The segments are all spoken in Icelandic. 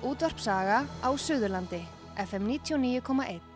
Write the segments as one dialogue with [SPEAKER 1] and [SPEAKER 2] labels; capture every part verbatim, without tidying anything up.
[SPEAKER 1] Útvarp Saga á Suðurlandi, F M níutíu og níu komma eitt.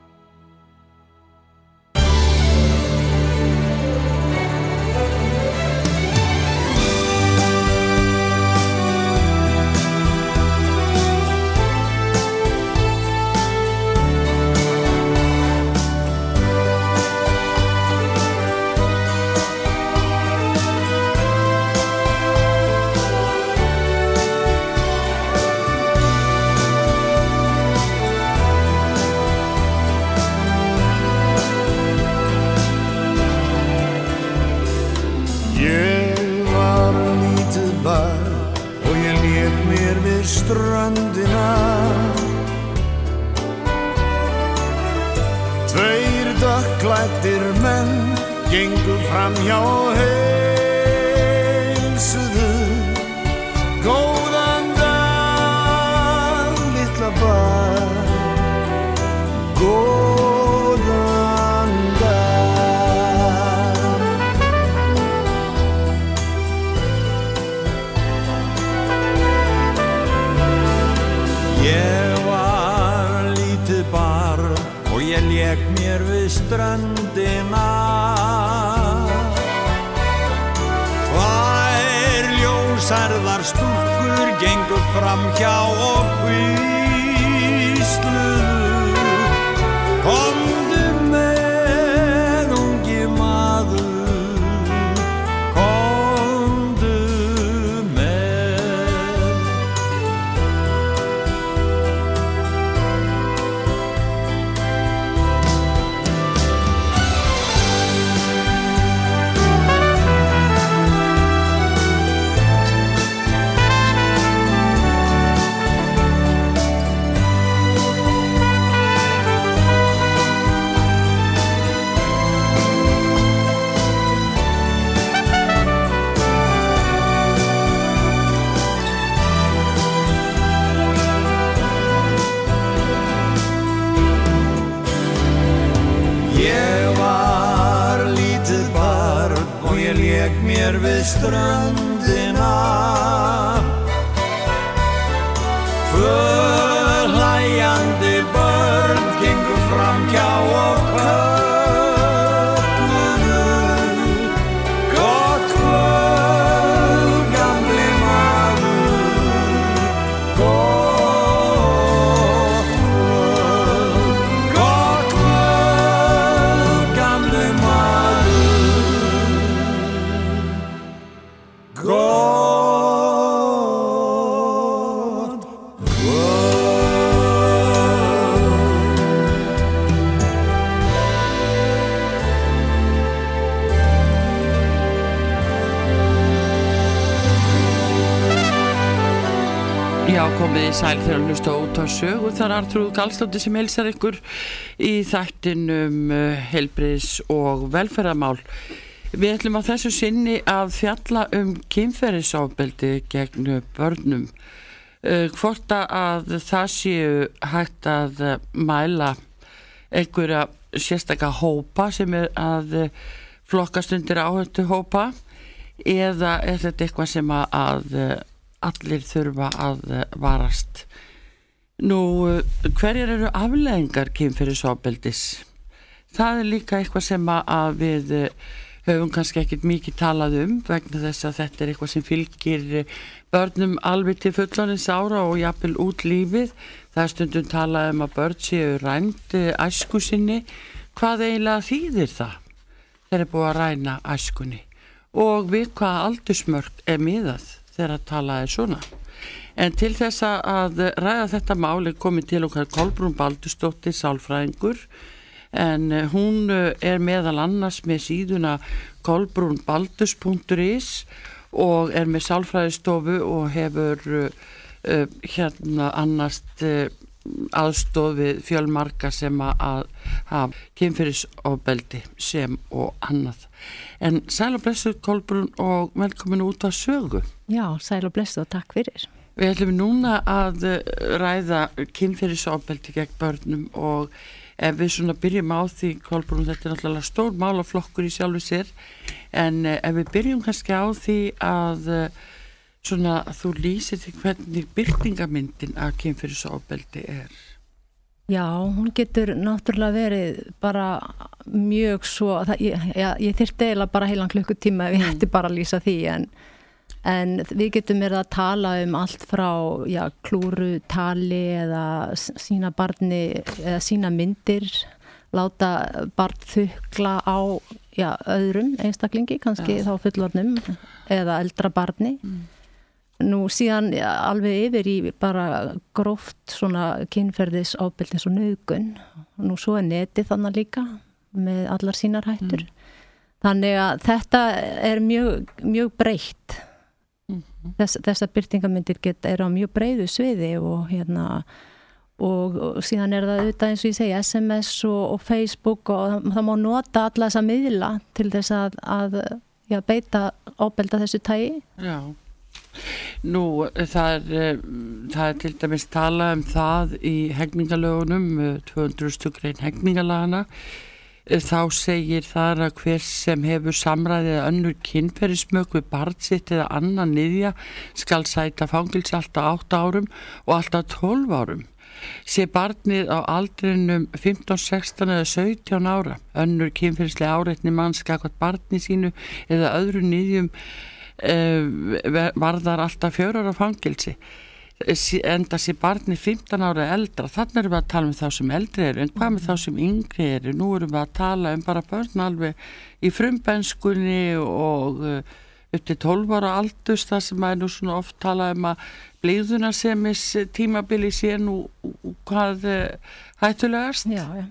[SPEAKER 2] Ströndina Tveir dökkklæddir menn gengu framhjá og heilsuðu Góðan dag, litla barn Góðan dag Ég var lítið barn og ég lék mér við ströndina Tvær ljósærðar stúlkur gengu framhjá og hvísluðu Komdu með ungi maður Komdu Lék mér við ströndina Tvö hlæjandi börn gengu framhjá og kölluðu Gott kvöld, gamli maður Gott kvöld, gott kvöld, gamli maður God,
[SPEAKER 3] Já, komið í sæl þegar að hlusta á Útvarp Sögu. Það er Arnþrúður Karlsdóttir sem heilsar ykkur í þættinum heilbrigðis- og velferðarmál. Við ætlum á þessu sinni að fjalla um kynferðisofbeldi gegn börnum. Uh, hvort að það séu hægt að mæla einhverja sérstaka hópa sem er að flokkast undir áhættu hópa eða er þetta eitthvað sem að allir þurfa að varast. Nú, hverjar eru afleiðingar kynferðisofbeldis? Það er líka eitthvað sem að við höfum kannski ekkert mikið talað um vegna þess að þetta er eitthvað sem fylgir börnum alveg til fullorðins ára og jafnvel út lífið. Það er stundum talað um að börn séu rænd æsku sinni. Hvað eiginlega þýðir það þegar er búið að ræna æskunni? Og við hvaða aldursmörk er miðað þegar að tala er svona? En til þess að ræða þetta mál er komið til okkar Kolbrún Baldursdóttir, sálfræðingur, en hún er meðal annars með síðuna kolbrúnbaldurs punktur is og er með sálfræðistofu og hefur uh, hérna annast uh, aðstoð við fjölmarga sem að hafa kynferðisofbeldi sem og annað. En sæl og blessuð Kolbrún og velkomin út á Sögu.
[SPEAKER 4] Já, sæl og blessuð og takk fyrir.
[SPEAKER 3] Við ætlum núna að ræða kynferðisofbeldi gegn börnum og ef við svona byrjum á því, Kolbrún, þetta er náttúrulega stór málaflokkur í sjálfu sér, en ef við byrjum kannski á því að svona þú lýsir því hvernig birtingamyndin af kynferðisofbeldi er.
[SPEAKER 4] Já, hún getur náttúrulega verið bara mjög svo, það, ég, já, ég þyrfti eiginlega bara heilan klukkutíma ef ég ætti bara að lýsa því, en, en við getum verið að tala um allt frá já, klúru, tali eða sína barni eða sína myndir, láta barn þukla á já, öðrum einstaklingi, kannski já. Þá fullorðnum eða eldra barni. Mm. Nú síðan ja, alveg yfir í bara gróft svona kynferðisofbeldi eins og nauðgun. Nú svo er netið þannig líka með allar sínar hættur. Mm. Þannig að þetta er mjög, mjög breytt. Mm-hmm. Þess, þessar birtingamyndir geta er á mjög breiðu sviði og hérna og, og síðan er það auðvitað eins og ég segi S M S og, og Facebook og það má nota alla þessa miðla til þess að, að já, beita ofbelda þessu tagi.
[SPEAKER 3] Já. Nú, það er, það er til dæmis talað um það í hegningalögunum, tvö hundruð grein hegningalagana. Þá segir þar að hver sem hefur samræðið önnur kynferðismök við barn sitt eða annan niðja skal sæta fangelsi alltaf átta árum og alltaf tólf árum. Sé barnið á aldrinum fimmtán, sextán eða sautján ára, önnur kynferðislega áreitni manns gagnvart barni sínu eða öðru niðjum varðar alltaf fjórar á fangelsi enda sé barni fimmtán ára eldra, þannig erum við að tala um þá sem eldri eru, en hvað með þá sem yngri eru? Nú erum við að tala um bara börn alveg í frumbenskunni og upp til tólf ára aldurs, það sem er nú svona oft talað um að blíðunarsemis tímabili sé nú hvað hættulegast. Já, já.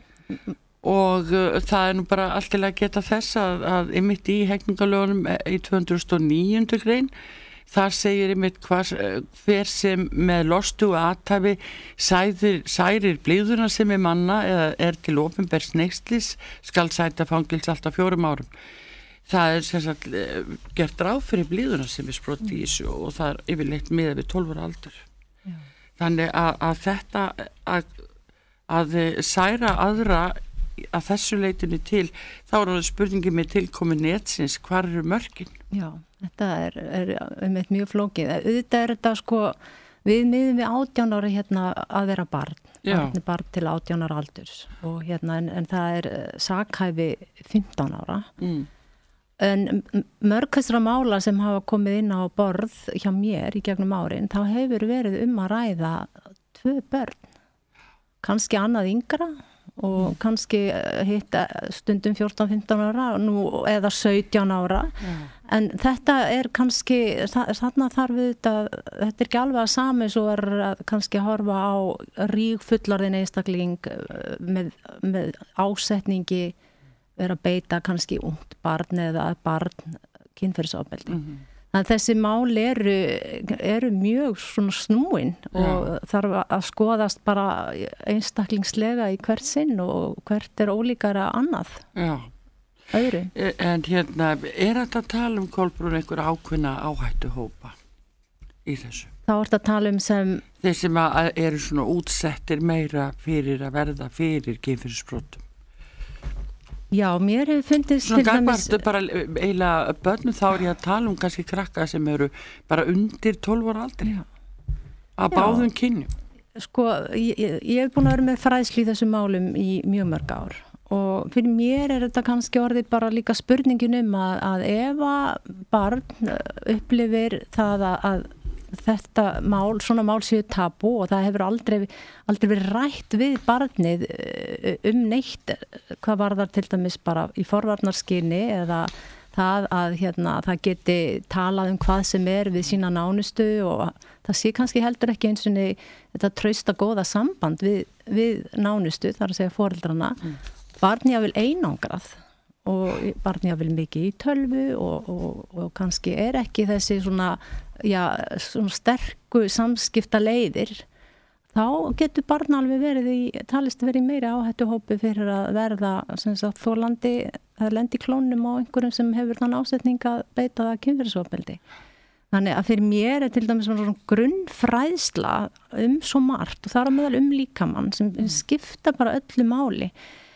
[SPEAKER 3] Og uh, það er nú bara allt til að geta þess að, að einmitt í hegningalögunum í tvö hundruð og níu grein þar segir einmitt hvar, hver sem með lostu og athæfi sæðir, særir blíðuna sem er manna eða er til opinbers neyslis skal sæta fangils alltaf fjórum árum. Það er sem sagt gert ráð fyrir blíðuna sem er sprott í þessu og það er yfirleitt miðað við tólf ára aldur. Já. Þannig að, að þetta að, að særa aðra að þessu leitinu til, þá er það spurningin með tilkomi netsins, hvar eru mörkin? Já,
[SPEAKER 4] þetta er, er um eitt mjög flókið. Auðvitað er þetta sko, við miðum við átján ára hérna að vera barn, barn, barn til átján ára aldurs og hérna en, en það er sakhæfi fimmtán ára. Mm. En mörg þessara mála sem hafa komið inn á borð hjá mér í gegnum árin, þá hefur verið um að ræða tvö börn, kannski annað yngra og mm. kannski hitt stundum fjórtán fimmtán ára nú, eða sautján ára yeah. En þetta er kannski þarna þarf þetta þetta er ekki alveg að sami svo er að kannski horfa á rík fullorðin einstakling með, með ásetningi vera að beita kannski ungt barn eða barn kynferðisofbeldi. Mm-hmm. Þannig að þessi mál eru, eru mjög svona snúin og Já. Þarf að skoðast bara einstaklingslega í hvert sinn og hvert er ólíkara annað. Já. Öðru.
[SPEAKER 3] En hérna, er þetta að tala um Kolbrún einhver ákveðna áhættu hópa í þessu?
[SPEAKER 4] Þá er þetta að tala um sem...
[SPEAKER 3] Þeir sem eru svona útsettir meira fyrir að verða fyrir kynferðisbrotum.
[SPEAKER 4] Já, mér hefur fundist
[SPEAKER 3] til dæmis... Svona bara eiginlega börnum þá er ég að tala um kannski krakka sem eru bara undir tólf ára aldri. Já. Að báðum kynjum.
[SPEAKER 4] Sko, ég, ég hef búin að vera með fræðslu í þessum málum í mjög mörg ár og fyrir mér er þetta kannski orðið bara líka spurningin um að, að ef að barn upplifir það að, að þetta mál, svona mál séu tabú og það hefur aldrei, aldrei verið rætt við barnið um neitt hvað var það til dæmis bara í forvarnarskyni eða það að hérna, það geti talað um hvað sem er við sína nánustu og það sé kannski heldur ekki eins og þetta trausta góða samband við, við nánustu, þar að segja foreldrana. Mm. Barni að vil einangrað og barni að vil mikið í tölvu og, og, og kannski er ekki þessi svona, já, svona sterku samskipta leiðir. Þá getur barn alveg verið í, talist verið meiri áhættuhópi fyrir að verða þolandi að lendi klónum á einhverjum sem hefur þann ásetning að beita það kynferðisofbeldi. Þannig að fyrir mér er til dæmis svona grunnfræðsla um svo margt og það er á meðal um líkamann sem skipta bara öllu máli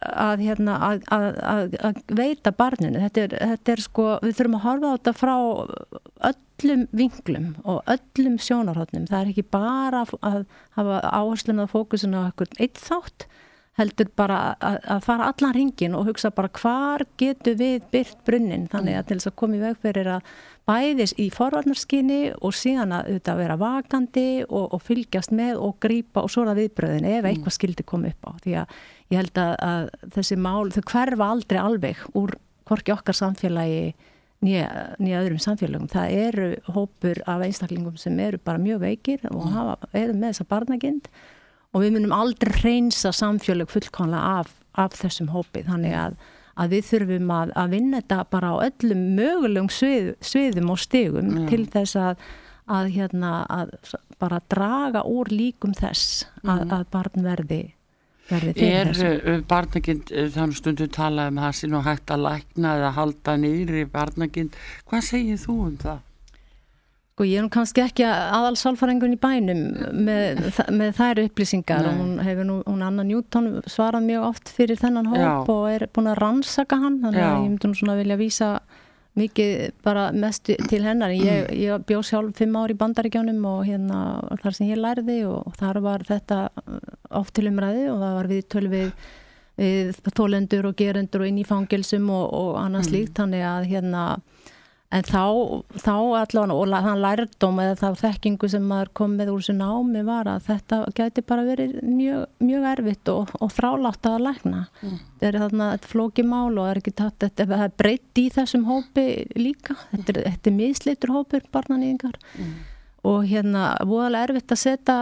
[SPEAKER 4] að, hérna, að, að, að veita barninu. Þetta er, þetta er sko, við þurfum að horfa á þetta frá öllum vinklum og öllum sjónarhornum. Það er ekki bara að hafa áhersluna og fókusinu á einhvern eitt þátt, heldur bara að, að fara allan hringin og hugsa bara hvar getur við byrt brunnin, þannig að til þess að koma í veg fyrir að bæðis í forvarnarskyni og síðan að auðvitað vera vakandi og, og fylgjast með og grípa og svona viðbröðin ef eitthvað skildi koma upp á, því að ég held að, að þessi mál, þau hverfa aldrei alveg úr hvorki okkar samfélagi nýja, nýja öðrum samfélagum. Það eru hópur af einstaklingum sem eru bara mjög veikir og hafa, eru með þessa barnagind og við munum aldrei hreinsa samfélag fullkomlega af, af þessum hópi, þannig að, að við þurfum að, að vinna þetta bara á öllum mögulegum svið, sviðum og stigum mm. til þess að, að, hérna, að bara draga úr líkum þess að, mm. að barn verði, verði fyrir þessu.
[SPEAKER 3] Er barnagind, þannig stundu talað um það sem nú hægt að lækna eða halda niður í barnagind, hvað segir þú um það?
[SPEAKER 4] Og ég er nú kannski ekki aðalsálfræðingur í bænum með, með þær upplýsingar. Nei. Og hún hefur nú, hún Anna Newton svarað mjög oft fyrir þennan hóp Já. Og er búin að rannsaka hann, þannig að ég myndi nú svona vilja vísa mikið bara mest til hennar. Ég, ég bjó sjálf fimm ár í Bandaríkjánum og hérna þar sem ég lærði og þar var þetta oft til umræði og það var við töl við, við þolendur og gerendur og inn í fangelsum og, og annað slíkt, þannig að hérna en þá, þá allavega, og þann lærdóm eða þá þekkingu sem maður kom með úr þessu námi var að þetta gæti bara verið mjög, mjög erfitt og, og þrálátt að lækna. Mm. Þetta er þarna ett flókimál og er ekki tatt, þetta er breytt í þessum hópi líka. Þetta er, þetta er misleitur hópur barnanýðingar. Mm. Og hérna, voðalega erfitt að setja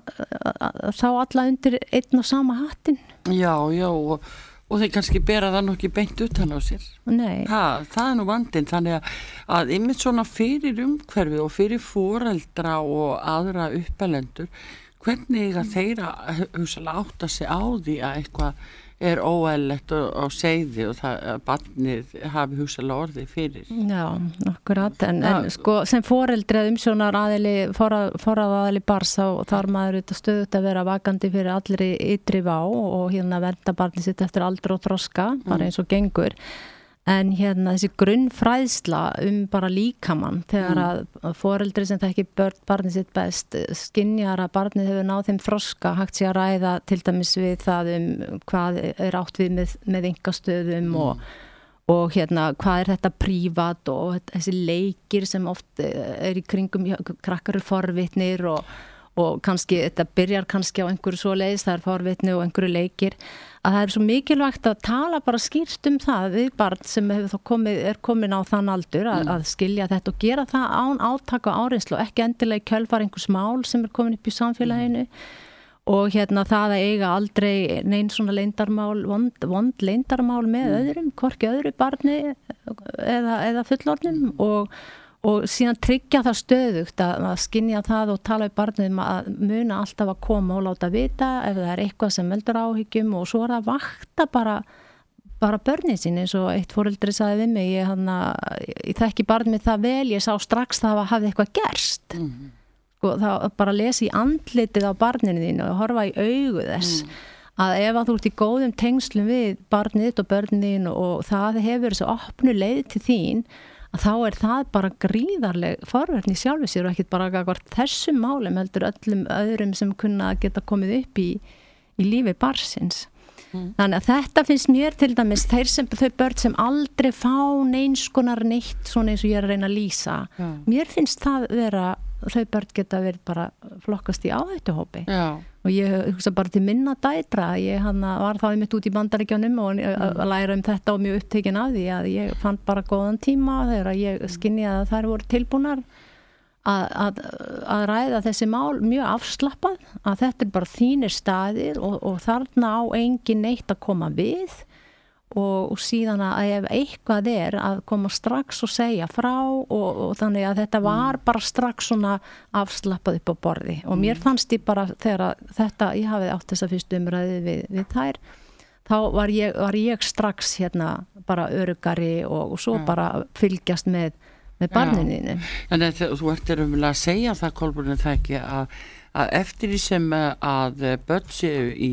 [SPEAKER 4] þá alla undir einn og sama hattin.
[SPEAKER 3] Já, já, og Og þeir kannski bera það nú ekki beint utan á sér.
[SPEAKER 4] Nei.
[SPEAKER 3] Ha, það er nú vandinn, þannig að, að einmitt svona fyrir umhverfi og fyrir foreldra og aðra uppelendur, hvernig að þeirra hugsalega átta sig á því að eitthvað er óeðlilegt og, og segði og það að barnið hafi hugsalega orðið fyrir.
[SPEAKER 4] Já, akkurat, en, en sko sem foreldri að umsjónar aðili, forrað aðili bars og þar maður auðvitað stöðut að vera vakandi fyrir allri ytri vá og hérna vernda barnið sitt eftir aldur og þroska, bara eins og gengur. En hérna þessi grunnfræðsla um bara líkamann þegar mm. að foreldri sem þekki börn barnið sitt best skynjar að barnið hefur náð þeim þroska hægt sér að ræða til dæmis við það um hvað er átt við með, með einkastöðum mm. og, og hérna hvað er þetta prívat og þessi leikir sem oft er í kringum krakkar eru forvitnir og, og kannski þetta byrjar kannski á einhverju svoleiðis, það er forvitni og einhverju leikir. Að það er svo mikilvægt að tala bara skýrt um það við barn sem hefur þá komið, er komin á þann aldur að, að skilja þetta og gera það án átaka og áreynslu og ekki endilega í kjölfar einhvers mál sem er komin upp í samfélaginu og hérna það að eiga aldrei neinn svona leyndarmál, vond, vond leyndarmál með öðrum, hvorki öðru barni eða, eða fullorðnum og og síðan tryggja það stöðugt að, að skynja það og tala við barnið að muna alltaf að koma og láta vita ef það er eitthvað sem veldur áhyggjum og svo er að vakta bara, bara börnið sín eins og eitt foreldri sagði við mig, ég, hana, ég þekki barnið það vel, ég sá strax það að hafi eitthvað gerst mm-hmm. og það bara lesi í andlitið á barninu þínu og horfa í augu þess mm. að ef að þú ert í góðum tengslum við barnið og börnin og það hefur þessu opnu leið til þín að þá er það bara gríðarleg forverðni sjálfu sér og ekkert bara gagvart þessum málum heldur öllum öðrum sem kunna geta komið upp í, í lífi barsins. Mm. Þannig að þetta finnst mér til dæmis þeir sem, þau börn sem aldrei fá neins konar neitt svona eins og ég er að reyna að lýsa. Mm. Mér finnst það vera, þau börn geta verið bara flokkast í áhættuhópi. Já. Og ég hugsa bara til minna dætra, ég hana, var þá einmitt út í Bandaríkjánum og að læra um þetta og mjög upptekin af því að ég fann bara góðan tíma þegar ég skynjaði að þær voru tilbúnar að, að, að ræða þessi mál mjög afslappað, að þetta er bara þínir staðir og, og þarna á engin neitt að koma við og, og síðan að ef eitthvað er að koma strax og segja frá og, og þannig að þetta var bara strax svona afslappað upp á borði og mér fannst ég bara þegar þetta, ég hafði átt þessa fyrstu umræði við, við þær, þá var ég, var ég strax hérna bara öruggari og, og svo ja. Bara fylgjast með, með barninu.
[SPEAKER 3] Þannig að þú ert að segja það, Kolbrún, það ekki að, að eftir því sem að börn séu í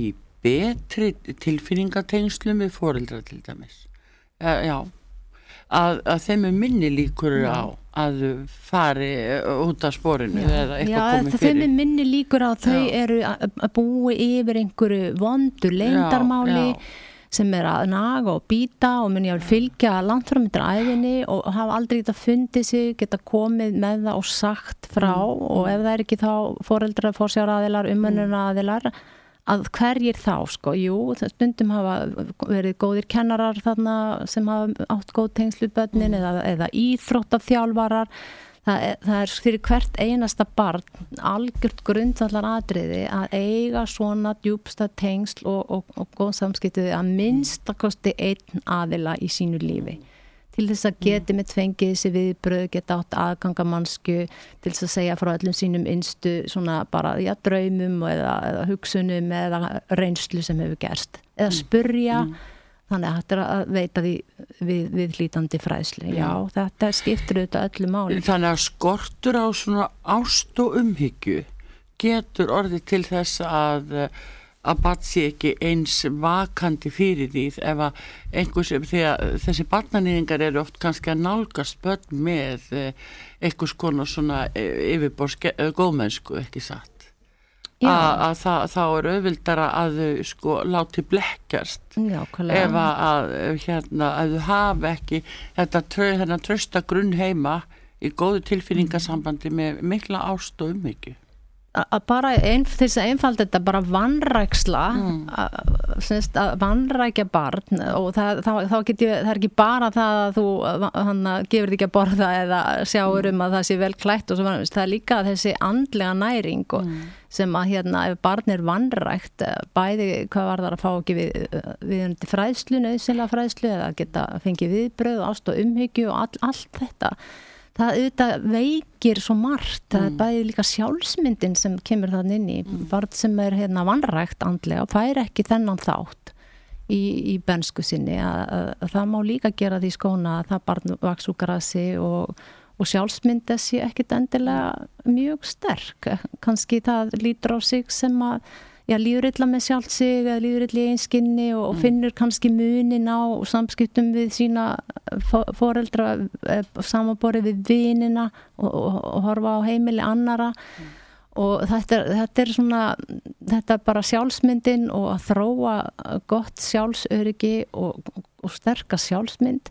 [SPEAKER 3] betri tilfinningatengslum við foreldra til dæmis. Uh, já, að, að þeim er minni líkur já. Á að fari út af sporinu já. Eða eitthvað
[SPEAKER 4] já,
[SPEAKER 3] komið fyrir.
[SPEAKER 4] Já, þeim er minni líkur á þau já. Eru að búi yfir einhverju vondu leyndarmáli sem er að naga og býta og mun ég að fylgja langt fram eftir ævinni og hafa aldrei geta fundið sig, geta komið með það og sagt frá mm. og ef það er ekki þá foreldra, forsjáraðilar, umönnunaraðilar að hverjir þá sko, jú, stundum hafa verið góðir kennarar þarna sem hafa átt góð tengslu börnin mm. eða, eða íþróttaþjálfarar. Það er, það er fyrir hvert einasta barn algjört grundvallar atriði að eiga svona djúpsta tengsl og, og, og góð samskipti að minnstakosti einn aðila í sínu lífi. Til þess að geti með tvengið þessi viðbröð, geta átt aðgangamannsku, til þess að segja frá öllum sínum innstu svona bara, já, draumum eða, eða hugsunum eða reynslu sem hefur gerst. Eða spurja, mm. þannig að þetta er að veita því við, við hlítandi fræðslu. Já, Já þetta skiptir auðvitað öllu máli.
[SPEAKER 3] Þannig að skortur á svona ást og umhyggju getur orðið til þess að að barn sé ekki eins vakandi fyrir því ef að einhvers, því að þessi barnanýðingar eru oft kannski að nálgast börn með einhvers konar svona yfirbors góðmennsku, ekki satt. Að, að það, þá er auðvildara að þau sko láti blekkjast
[SPEAKER 4] Já,
[SPEAKER 3] ef að, að hérna að þau hafa ekki þetta trö, þennan trausta grunn heima í góðu tilfinningasambandi með mikla ást og umhyggju.
[SPEAKER 4] Að bara ein, þess að einfalda þetta bara vanræksla mm. að, semst, að vanrækja barn og það, þá, þá get ég, það er ekki bara það að þú hann gefur þig ekki að borða eða sjáur um að það sé vel klætt og svo var það er líka þessi andlega næring og mm. sem að hérna ef barn er vanrækt bæði hvað var það að fá ekki við, við fræðslu, nauðsynlega fræðslu eða geta fengið viðbröð og ást og umhyggju og all, allt þetta það auðvitað veikir svo margt, mm. það er bæði líka sjálfsmyndin sem kemur þann inn í, mm. barn sem er hérna vanrækt andlega og fær ekki þennan þátt í, í bensku sinni, að, að, að það má líka gera því skóna að það barn vaks úr grasi og, og sjálfsmynd þessi ekkit endilega mjög sterk, kannski það lítur á sig sem að já, líður illa með sjálft sig eða líður illa í einskinni og, og finnur kannski munin á samskiptum við sína foreldra samanborið við vinina og, og, og horfa á heimili annara mm. og þetta, þetta er svona þetta er bara sjálfsmyndin og að þróa gott sjálfsöryggi og, og sterka sjálfsmynd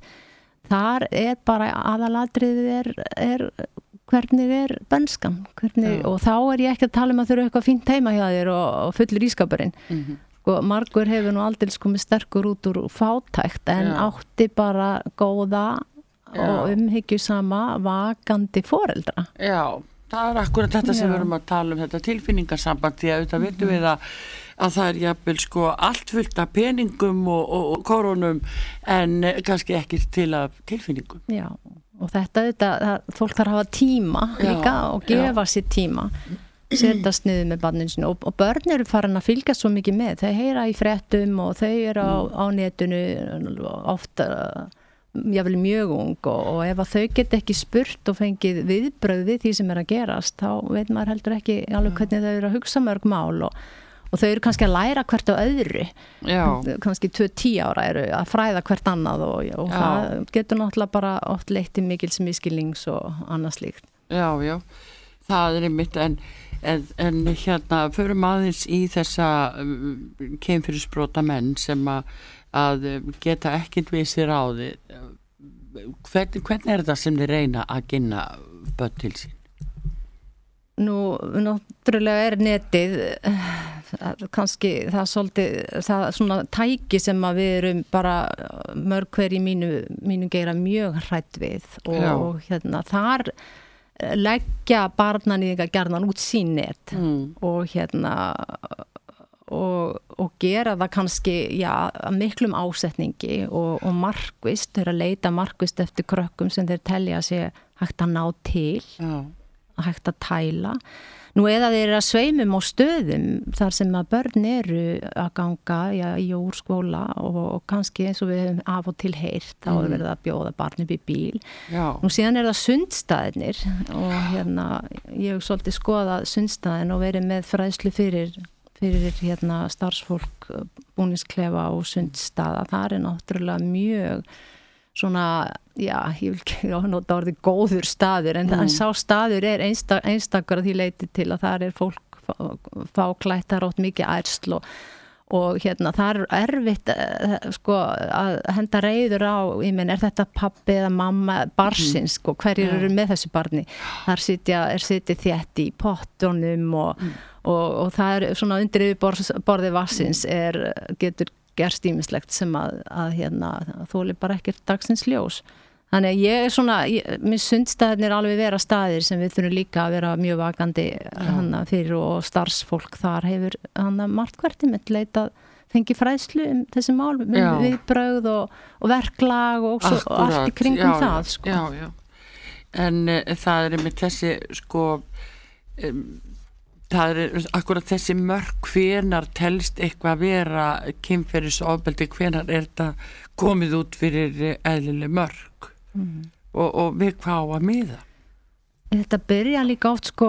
[SPEAKER 4] þar er bara aðalatriðið er, er hvernig er benskan hvernig, og þá er ég ekki að tala um að þurfa eitthvað fínt heima hjá þér og, og fullur ískapurinn mm-hmm. og margur hefur nú aldrei komið sterkur út úr fátækt en Já. Átti bara góða Já. Og umhyggjusama vakandi foreldra.
[SPEAKER 3] Já, það er akkurat þetta sem Já. Við erum að tala um þetta tilfinningarsamband því að auðvitað mm-hmm. vitum við að, að það er jafnvel sko allt fullt af peningum og, og, og koronum en kannski ekki til af tilfinningum.
[SPEAKER 4] Já og þetta, þetta það, fólk þarf að hafa tíma líka já, og gefa já. Sér tíma setjast niður með barninu sinu og, og börn eru farin að fylgja svo mikið með þau heyra í fréttum og þau eru á, mm. á netinu ofta jáfnvel mjög ung og, og ef að þau get ekki spurt og fengið viðbröð við því sem er að gerast þá veit maður heldur ekki alveg hvernig þau eru að hugsa mörg mál og og þau eru kannski að læra hvert á öðru Já. Kannski tvö tíu ára eru að fræða hvert annað og, og það getur náttúrulega bara oft leitt til mikils miskilnings og annað slíkt.
[SPEAKER 3] Já, já, það er einmitt en, en, en hérna förum aðeins í þessa um, kynferðisbrota menn sem að, að geta ekkert við sér á því Hvern, hvernig er það sem þið reyna að ginna börn til sín?
[SPEAKER 4] Nú, náttúrulega er netið kannski það svolítið, það svona tæki sem að við erum bara mörg hver í mínu, mínu geira mjög hrætt við og, og hérna þar leggja barnanýðingar gjarnan út sín net mm. og hérna og, og gera það kannski já, miklum ásetningi og, og markvist, þeir að leita markvist eftir krökkum sem þeir telja sig hægt að ná til já. Að hægt að tæla. Nú eða þeir eru að sveimum á stöðum þar sem að börn eru að ganga já, í og úr skóla og, og kannski eins og við hefum af og til heyrt þá mm. er verið að bjóða barn upp í bíl. Já. Nú síðan er það sundstæðinir og hérna ég hef svolítið skoðað sundstæðin og verið með fræðslu fyrir fyrir hérna starfsfólk búningsklefa og sundstaða, það er náttúrulega mjög svona, já, ég vil ekki nota orðið góður staður, en, mm. en sá staður er einsta, einstakar að því leiti til að það er fólk fáklætt, það er ótt mikið ærsl og og hérna það er erfitt sko að henda reiður á, ég menn, er þetta pabbi eða mamma barnsins, sko, hverjir mm. eru með þessu barni, þar sitja, er sitið þétt í pottunum og, mm. og, og það er svona undir yfirborði vassins er, getur gerst ýmislegt sem að, að hérna, þóli bara ekkert dagsins ljós. Þannig að ég er svona, ég, mér sundstæðin er alveg vera staðir sem við þurfum líka að vera mjög vakandi hana, fyrir og starfsfólk þar hefur hana, margt hverti með leitað fengi fræðslu um þessi mál, um viðbrögð og, og verklag og, svo, og allt í kringum já, það. Sko.
[SPEAKER 3] Já, já. En uh, það er með þessi, sko, um, það er akkurat þessi mörk, hvenar telst eitthvað að vera kynferðisofbeldi, hvenar er þetta komið út fyrir eðlileg mörk? Mm. Og, og við hvað á að miða?
[SPEAKER 4] Þetta byrja líka oft sko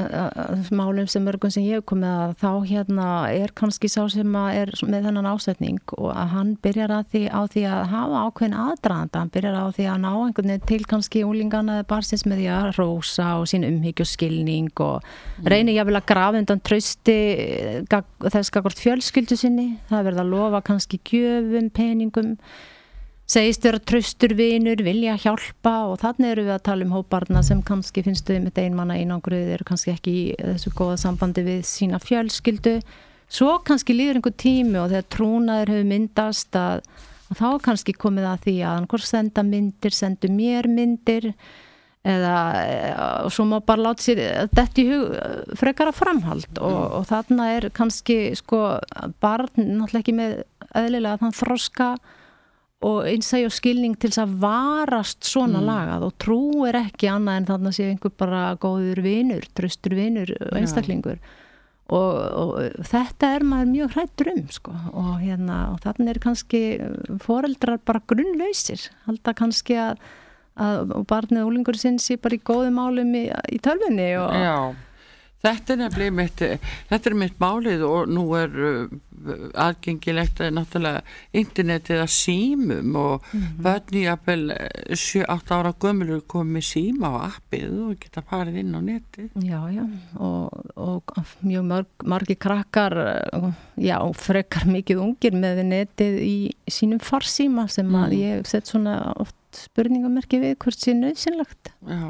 [SPEAKER 4] málum sem mörgum sem ég hef komið að þá hérna er kannski sá sem er með þennan ásetning og að hann byrjar að því, á því að hafa ákveðin aðdraganda, hann byrjar á því að ná einhvern veginn til kannski úlingana eða barnsins með því að rósa og sín umhyggju og skilning og mm. reynir jafnvel að grafa undan trausti þess gagvart fjölskyldu sinni, það er verið að lofa kannski gjöfum, peningum, segist vera traustur vinur, vilja hjálpa og þannig eru við að tala um hópbarna sem kannski finnst þau með einmanna einangruð, eru kannski ekki í þessu góða sambandi við sína fjölskyldu. Svo kannski líður einhver tími og þegar trúnaður hefur myndast að, að þá kannski komið að því að hann hvort senda myndir, sendu mér myndir eða og svo má bara láta sér detta í hug frekara framhald og, og þarna er kannski sko barn náttúrulega ekki með eðlilega þann þroska og innsæi og skilning til þess að varast svona mm. lagað og trúir ekki annað en þannig að sé einhver bara góður vinur, traustur vinur og einstaklingur og, og þetta er maður mjög hræddur um sko og hérna og þannig er kannski foreldrar bara grunnlausir, halda kannski að, að barnið og úlingur sinn sé bara í góðum málum í, í tölvunni og
[SPEAKER 3] já. Þetta er nefnilega mitt, þetta er mitt málið og nú er uh, aðgengilegt að náttúrulega internetið að símum og mm-hmm. börn í jafnvel sjö átta ára gömul komið síma á appið og geta farið inn á netið.
[SPEAKER 4] Já, já, og, og mjög mörg, margir krakkar, já, frekar mikið ungir með netið í sínum farsíma sem mm. að ég sett svona oft spurningamerki við hvort sé nauðsynlegt. Já.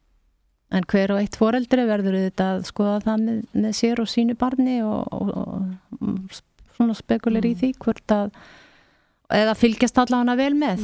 [SPEAKER 4] En hver og eitt foreldri verður þetta að skoða það með, með sér og sínu barni og, og, og svona spekulir mm. í því hvort að eða fylgjast allavega vel með.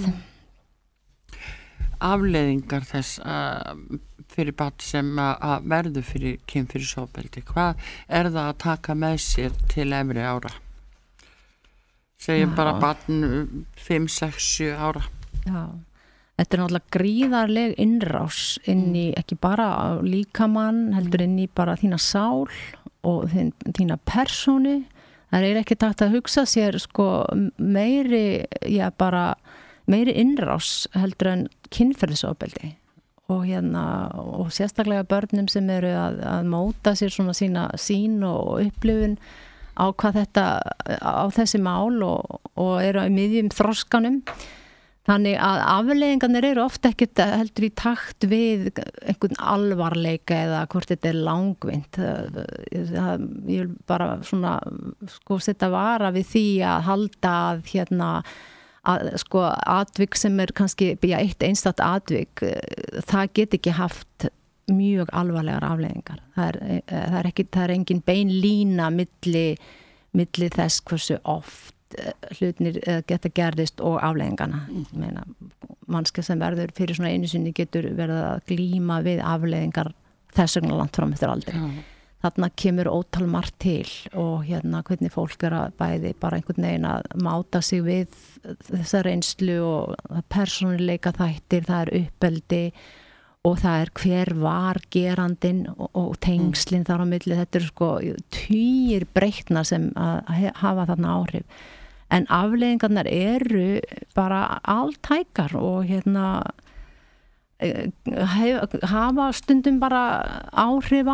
[SPEAKER 3] Afleiðingar þess að fyrir barn sem að verður fyrir kynferðisofbeldi, hvað er það að taka með sér til efri ára? Segjum bara barn fimm, sex, sjö ára.
[SPEAKER 4] Já. Þetta er náttúrulega gríðarleg innrás inn í ekki bara líkamann, heldur inn í bara þína sál og þín, þína persónu. Það er ekki takt að hugsa sér sko meiri, já bara meiri innrás heldur en kynferðisofbeldi og hérna og sérstaklega börnum sem eru að, að móta sér svona sína sín og upplifun á hvað þetta, á þessi mál og, og eru í miðjum þroskanum. Þannig að afleiðingarnir eru ofta ekkert heldur í takt við einhvern alvarleika eða hvort þetta er langvinnt. Ég vil bara svona sko setja vara við því að halda að hérna að sko atvik sem er kannski já, eitt einstakt atvik, það get ekki haft mjög alvarlegar afleiðingar. Það er, það er ekki, það er engin bein lína milli, milli þess hversu oft hlutnir geta gerðist og afleiðingana. Ég meina, mannskja sem verður fyrir svona einu sinni getur verið að glíma við afleiðingar þess vegna langt fram eftir aldrei. Já. Þarna kemur ótal margt til og hérna hvernig fólk er að bæði bara einhvern veginn að máta sig við þessa reynslu og persónuleika þættir, það er uppeldi og það er hver var gerandinn og, og tengslinn þar á milli. Þetta eru sko tugir breytna sem að hafa þarna áhrif. En afleiðingarnar eru bara altækar og hérna hef, hafa stundum bara áhrif á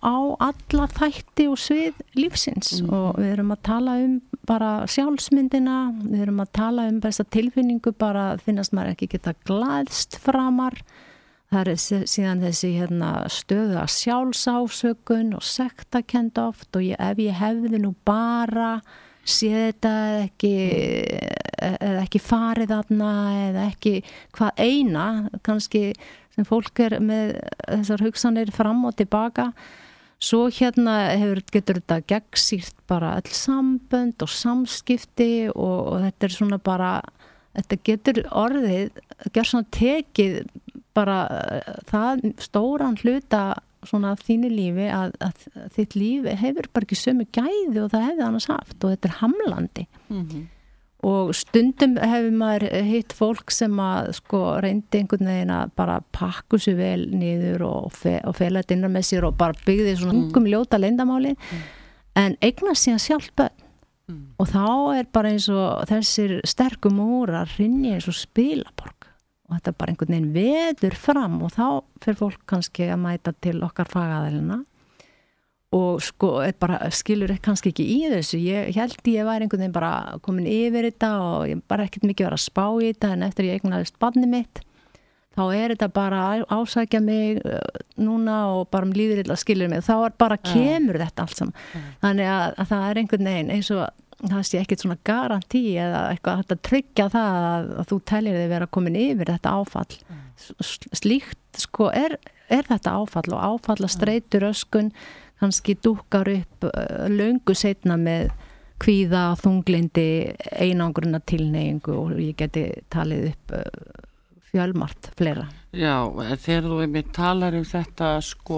[SPEAKER 4] á alla þætti og svið lífsins mm. og við erum að tala um bara sjálfsmyndina, við erum að tala um þessa tilfinningu bara finnast maður ekki geta glaðst framar. Það er síðan þessi hérna, stöðu að sjálfsásökun og sektakend oft og ég, ef ég hefði nú bara séð þetta ekki, eða ekki farið þarna eða ekki hvað eina kannski sem fólk er með þessar hugsanir fram og tilbaka. Svo hérna hefur, getur þetta gegnsýrt bara öll sambönd og samskipti og, og þetta er svona bara, þetta getur orðið, gjör svona tekið bara það stóran hluta svona af þínu lífi að, að þitt lífi hefur bara ekki sömu gæði og það hefði annars haft og þetta er hamlandi. Mm-hmm. Og stundum hefur maður hitt fólk sem að sko reyndi einhvern veginn að bara pakku sér vel niður og, fe, og fela þetta innan með sér og bara byggði svona mm. ungum ljóta leyndamáli mm. en eignast síðan sjálf börn mm. og þá er bara eins og þessir sterku múrar hrynja eins og spilaborg og þetta er bara einhvern veginn veður fram og þá fyrir fólk kannski að mæta til okkar fagaðalina og sko bara skilur kannski ekki í þessu. Ég held ég var einhvern veginn bara komin yfir þetta og ég bara ekkert mikið var að spá í þetta en eftir ég eignaðist barnið mitt þá er þetta bara að ásækja mig núna og bara um líður illa skilur mig. Þá er bara kemur ja. Þetta allt saman. Ja. Þannig að, að það er einhvern veginn eins og það sé ekkert svona garantí eða eitthvað að tryggja það að, að þú teljir þig vera komin yfir þetta áfall. Ja. Slíkt sko er, er þetta áfall og áfall að streitur öskun kannski dúkkar upp uh, löngu seinna með kvíða, þunglindi, einangruna tilneyingu og ég geti talið upp uh, fjölmart fleira. Já,
[SPEAKER 3] þegar þú einmitt talar um þetta sko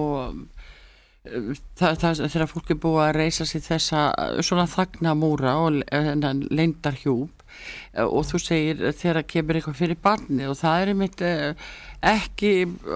[SPEAKER 3] það, það, þegar fólk er búið að reisa sér þessa svona þagnamúra og leyndarhjúp og þú segir þegar kemur eitthvað fyrir barni og það er einmitt ekki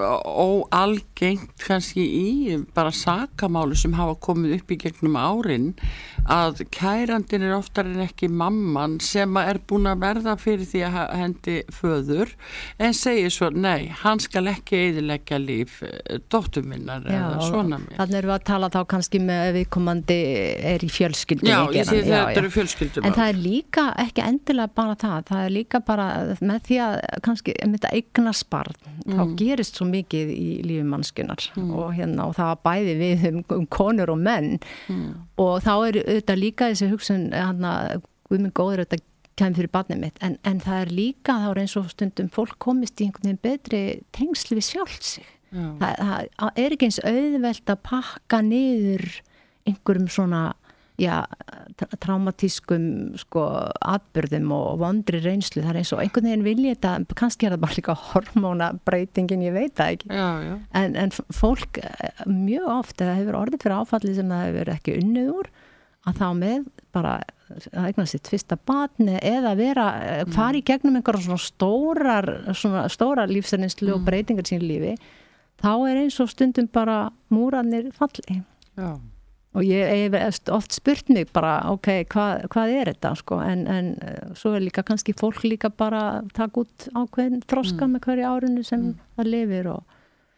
[SPEAKER 3] óalgengt kannski í bara sakamálu sem hafa komið upp í gegnum árin að kærandin er oftar en ekki mamman sem er búin að verða fyrir því að hendi föður en segir svo, nei, hann skal ekki eyðileggja líf dóttur minnar Já, eða svona mér.
[SPEAKER 4] Þannig erum við að tala þá kannski með viðkomandi er í fjölskyldum.
[SPEAKER 3] Já, ég sé þetta eru fjölskyldum.
[SPEAKER 4] En það er líka ekki endilega bara það, það er líka bara með því að kannski með þetta eignast barn mm. þá gerist svo mikið í lífi mannskunar mm. og hérna og það bæði við um, um konur og menn mm. og þá er auðvitað líka þessi hugsun hérna, við minn góður auðvitað kemur fyrir barnið mitt en, en það er líka þá er eins og stundum fólk komist í einhvern veginn betri tengsl við sjálft sig það, það er ekki eins auðvelt að pakka niður einhverjum svona já, traumatískum sko atburðum og vondri reynslu það er eins og einhvern veginn vilja þetta kannski er það bara líka hormónabreytingin ég veit það ekki
[SPEAKER 3] já, já.
[SPEAKER 4] En, en fólk mjög oft það hefur orðið fyrir áfalli sem það hefur ekki unnið úr að þá með bara að eigna sitt fyrsta barni eða vera mm. fara í gegnum einhverja svona stórar svona stórar lífsreynslu mm. og breytingar sín lífi þá er eins og stundum bara múrarnir falli
[SPEAKER 3] já
[SPEAKER 4] og ég hef oft spurt mig bara ok, hvað, hvað er þetta sko en, en svo er líka kannski fólk líka bara taka út ákveðin þroska mm. með hverju árinu sem mm. það lifir og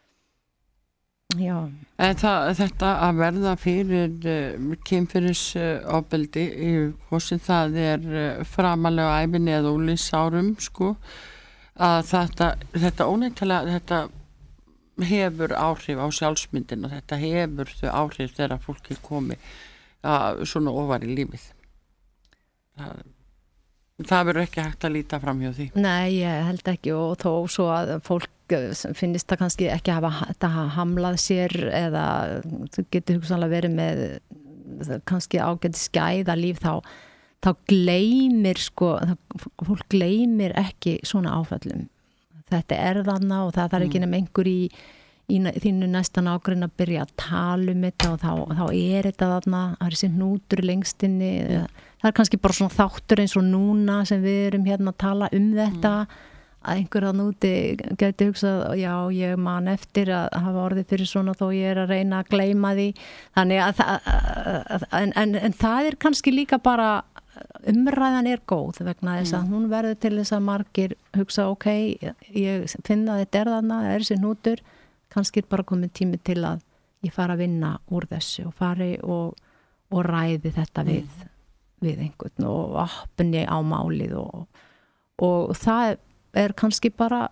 [SPEAKER 4] já.
[SPEAKER 3] En það, þetta að verða fyrir uh, kynferðisofbeldi uh, hvorsin það er uh, framalega ævinni eða úlingsárum sko að þetta, þetta óneittalega þetta hefur áhrif á sjálfsmyndin og þetta hefur þau áhrif þegar fólki komi að, svona ofar í lífið það, það verður ekki hægt að líta fram hjá því
[SPEAKER 4] Nei, ég held ekki og þó svo að fólk finnist það kannski ekki að hafa þetta hamlað sér eða þú getur hugsanlega verið með kannski ágæti skæða líf þá, þá gleymir sko, fólk gleymir ekki svona áföllum þetta er þarna og það þarf ekki nefn einhver í, í þínu næsta nágrein að byrja að tala um þetta og þá, og þá er þetta þarna, það er þessi hnútur lengstinni, mm. það er kannski bara svona þáttur eins og núna sem við erum hérna að tala um þetta mm. að einhver að núti geti hugsað já, ég man eftir að hafa orðið fyrir svona þó ég er að reyna að gleyma því þannig að, að, að en, en, en það er kannski líka bara umræðan er góð vegna þess að hún verður til þess að margir hugsa ok, ég finna að þetta er þarna, það er þessi hnútur kannski er bara komið tími til að ég fari að vinna úr þessu og fari og, og ræði þetta við, mm. við einhvern og opni á málið og, og það er kannski bara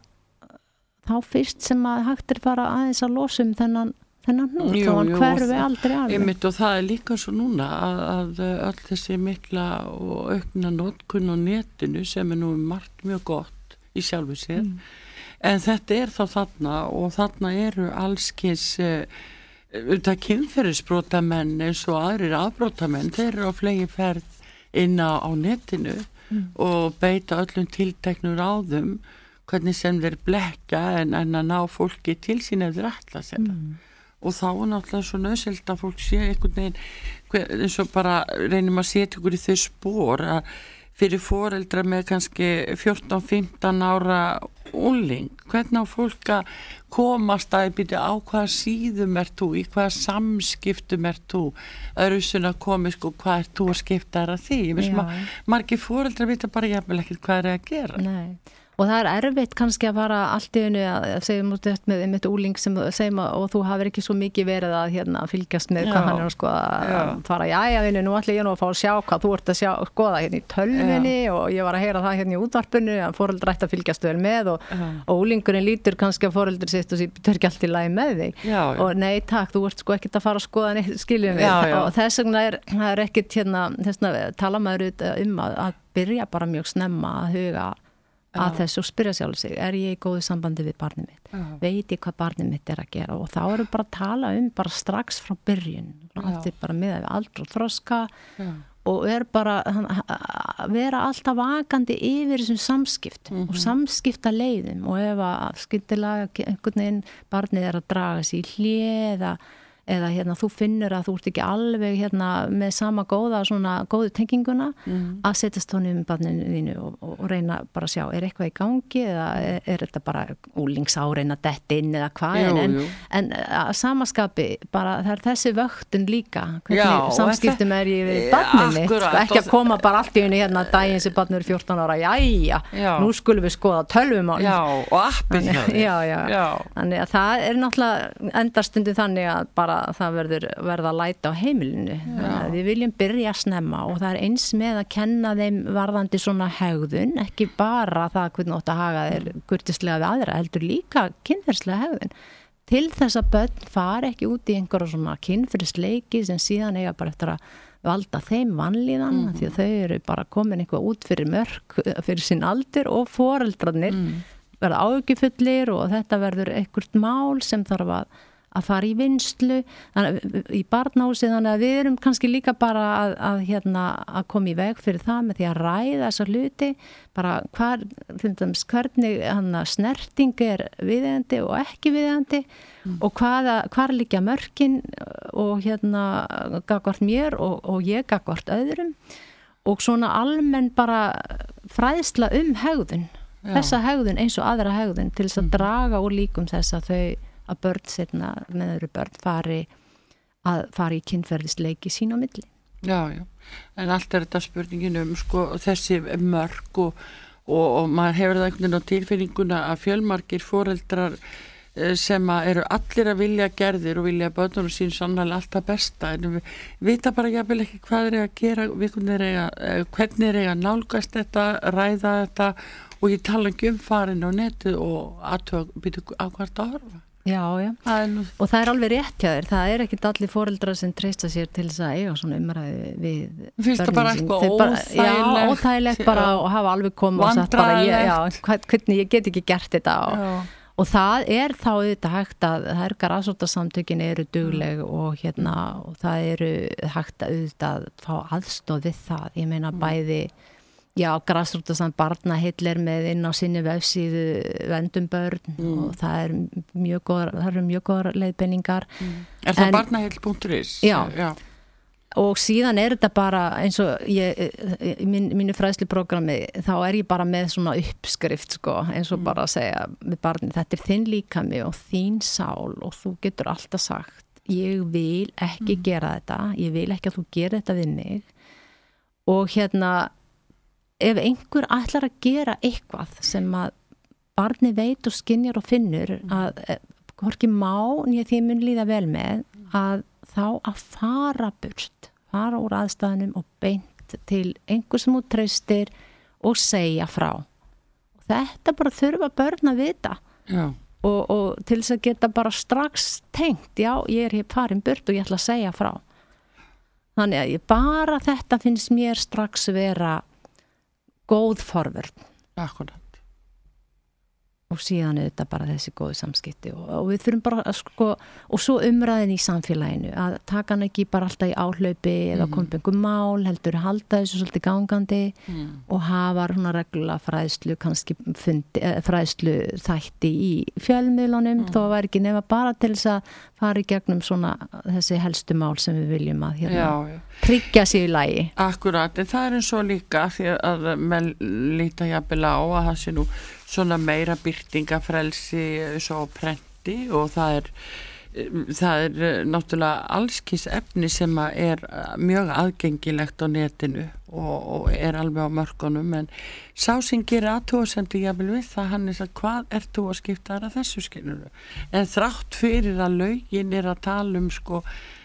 [SPEAKER 4] þá fyrst sem að hægt er bara aðeins að losa um þennan þennan hnút og hann hverfi aldrei alveg.
[SPEAKER 3] Einmitt, og það er líka svo núna að, að öll þessi mikla og aukna notkun á netinu sem er nú margt mjög gott í sjálfu sér mm. en þetta er þá þarna og þarna eru allskins auðvitað kynferðisbrotamenn eins og aðrir afbrotamenn, þeir eru á flegi ferð inn á, á netinu mm. og beita öllum tilteknur ráðum hvernig sem þeir blekja en, en að ná fólki til sín ef þeir ætla sér mm. og þá er náttúrulega svo nauðsynlegt að fólk sé einhvern veginn eins og bara reynum að setja ykkur í þau spor að fyrir foreldra með kannski fjórtán fimmtán ára ungling, hvernig á fólk að komast að byrja á hvaða síðum ert þú, í hvaða samskiptum ert þú, öðru sinna komi sko hvað ert þú að skipta þér að því ég veist maður, margir foreldra vita bara jafnvel ekkert hvað er að gera.
[SPEAKER 4] Nei. Og það er erfitt kannski að fara allt í einu að segja mútið með einmitt úling sem segja og þú hafur ekki svo mikið verið að hérna fylgjast með já, hvað hann er að skoða að fara, jæja vinnu, nú ætla ég nú að fá að sjá hvað þú ert að sjá, skoða hérna í tölvinni já. Og ég var að heyra það hérna í útvarpinu að foreldrar ætti að fylgjast vel með og, og úlingurinn lítur kannski að foreldrar sitt og sér ekki allt í lagi með þig já, já. Og nei takk, þú ert sko ekkert að fara að skoða neitt, skiljum við já, já. Og þess vegna er, er ekkert hérna, þess vegna tala maður um að, að byrja bara mjög snemma að huga Já. Að þessu og spyrja sjálf sig, er ég í góðu sambandi við barnið mitt, Já. Veit ég hvað barnið mitt er að gera og þá erum bara að tala um bara strax frá byrjun allt er bara með við aldur og þroska Já. Og er bara að vera alltaf vakandi yfir þessum samskipt mm-hmm. og samskipta leiðum og ef að skyndilega einhvern veginn barnið er að draga sig í hlið eða eða hérna þú finnur að þú ert ekki alveg hérna með sama góða svona góðu tenginguna mm. að setjast honum um barninu þínu og, og, og reyna bara að sjá er eitthvað í gangi eða er, er þetta bara úlingsáreina dett inn eða hvað jú, en, jú. En að samaskapi bara það er þessi vöktun líka hvernig samskiptum er ég við barninu mitt sko, ekki að koma bara allt í henni hérna daginn sem barninu er fjórtán ára jæja, já. Nú skulum við skoða tölvumál
[SPEAKER 3] já, og appin
[SPEAKER 4] já, já, já. Já. Þannig að það er náttúrulega endarstundin þannig að bara það verður verða að læta á heimilinu við viljum byrja að snemma og það er eins með að kenna þeim varðandi svona hegðun, ekki bara það hvernig átt að haga þeir kurtislega við aðra, heldur líka kynferðislega hegðun til þess að börn fara ekki út í einhverja svona kynferðisleiki sem síðan eiga bara eftir að valda þeim vanlíðan mm. því að þau eru bara komin eitthvað út fyrir mörk fyrir sín aldur og foreldrarnir mm. verða áhyggjufullir og þetta verður eitthvað mál sem þarf að að fara í vinnslu í barnási þannig að við erum kannski líka bara að, að, hérna, að koma í veg fyrir það með því að ræða þessa hluti bara hvar, dæmis, hvernig hana, snerting er viðeigandi og ekki viðeigandi mm. og hvaða, hvar liggja mörkin og hérna gagvart mér og, og ég gagvart öðrum og svona almenn bara fræðsla um hegðun Já. Þessa hegðun eins og aðra hegðun til þess að mm. draga úr líkum þess að þau að börn setna með öðru börn fari að fari í kynferðisleiki sín á milli.
[SPEAKER 3] Já, já. En allt er þetta spurningin um sko þessi mörk og, og, og maður hefur það einhvern veginn á tilfinninguna að fjölmargir foreldrar sem að eru allir að vilja gerðir og vilja börnunum sín sannlega alltaf besta en við vita bara jafnvel ekki hvað er að gera, hvernig er að, hvernig er að nálgast þetta, ræða þetta og ég tala ekki um farin á netið og aðtög byrju á hvert að horfa.
[SPEAKER 4] Já, já, nú... og það er alveg rétt hjá þér, það er ekkit allir foreldrar sem treysta sér til þess að eiga svona umræði við
[SPEAKER 3] finnst það bara eitthvað óþægilegt
[SPEAKER 4] já, óþægilegt bara og hafa alveg komið og sagt bara, ég, já, hvernig ég get ekki gert þetta og, og það er þá auðvitað hægt að það er grasrótarsamtökin eru dugleg mm. og hérna, og það eru hægt að auðvitað fá aðstoð við það, ég meina mm. bæði Já, grasrótarsamt barnahillir með inn á sinni vefsíðu vendum börn mm. og það er mjög góðar, það eru mjög góðar leiðbeiningar. Mm.
[SPEAKER 3] Er það barnahill punktur is?
[SPEAKER 4] Já. Já. Og síðan er þetta bara eins og ég, í mín, mínu fræðsluprógrammi þá er ég bara með svona uppskrift sko, eins og mm. bara að segja með barni, þetta er þinn líkami og þín sál og þú getur alltaf sagt, ég vil ekki mm. gera þetta, ég vil ekki að þú gerir þetta við mig og hérna ef einhver ætlar að gera eitthvað sem að barni veit og skynjar og finnur að hvorki má nýja því mun líða vel með að þá að fara burt, fara úr aðstæðunum og beint til einhver sem þú treystir og segja frá. Og þetta bara þurfa börn að vita.
[SPEAKER 3] Já.
[SPEAKER 4] Og, og til þess að geta bara strax tengt, já, ég er hér farin burt og ég ætla að segja frá. Þannig að ég, bara þetta finnst mér strax vera góð forvörn.
[SPEAKER 3] Akkurat.
[SPEAKER 4] Og síðan auðvitað bara þessi góðu samskipti og, og við þurfum bara að sko, og svo umræðin í samfélaginu að taka hann ekki bara alltaf í áhlaupi eða
[SPEAKER 3] Mhm.
[SPEAKER 4] koma einhver mál, heldur halda þessu svolítið gangandi
[SPEAKER 3] Mm.
[SPEAKER 4] og hafa svona reglulega fræðslu kannski fundi, eh, fræðslu þætti í fjölmiðlunum þó að væri ekki nema bara til þess að fara í gegnum svona þessi helstu mál sem við viljum að hérna
[SPEAKER 3] Já, já.
[SPEAKER 4] tryggja sig í lagi.
[SPEAKER 3] Akkurat, en það er eins og líka því að menn líta jafnvel á að það sé nú svona meira byrtingafrelsi svo á prenti og það er það er náttúrulega allskis efni sem að er mjög aðgengilegt á netinu og, og er alveg á mörkunum en sá sem gerir athugasemdir jafnvel við það hann er að hvað ert þú að skipta þar að þessu skilur en þrátt fyrir að lögin er að tala um sko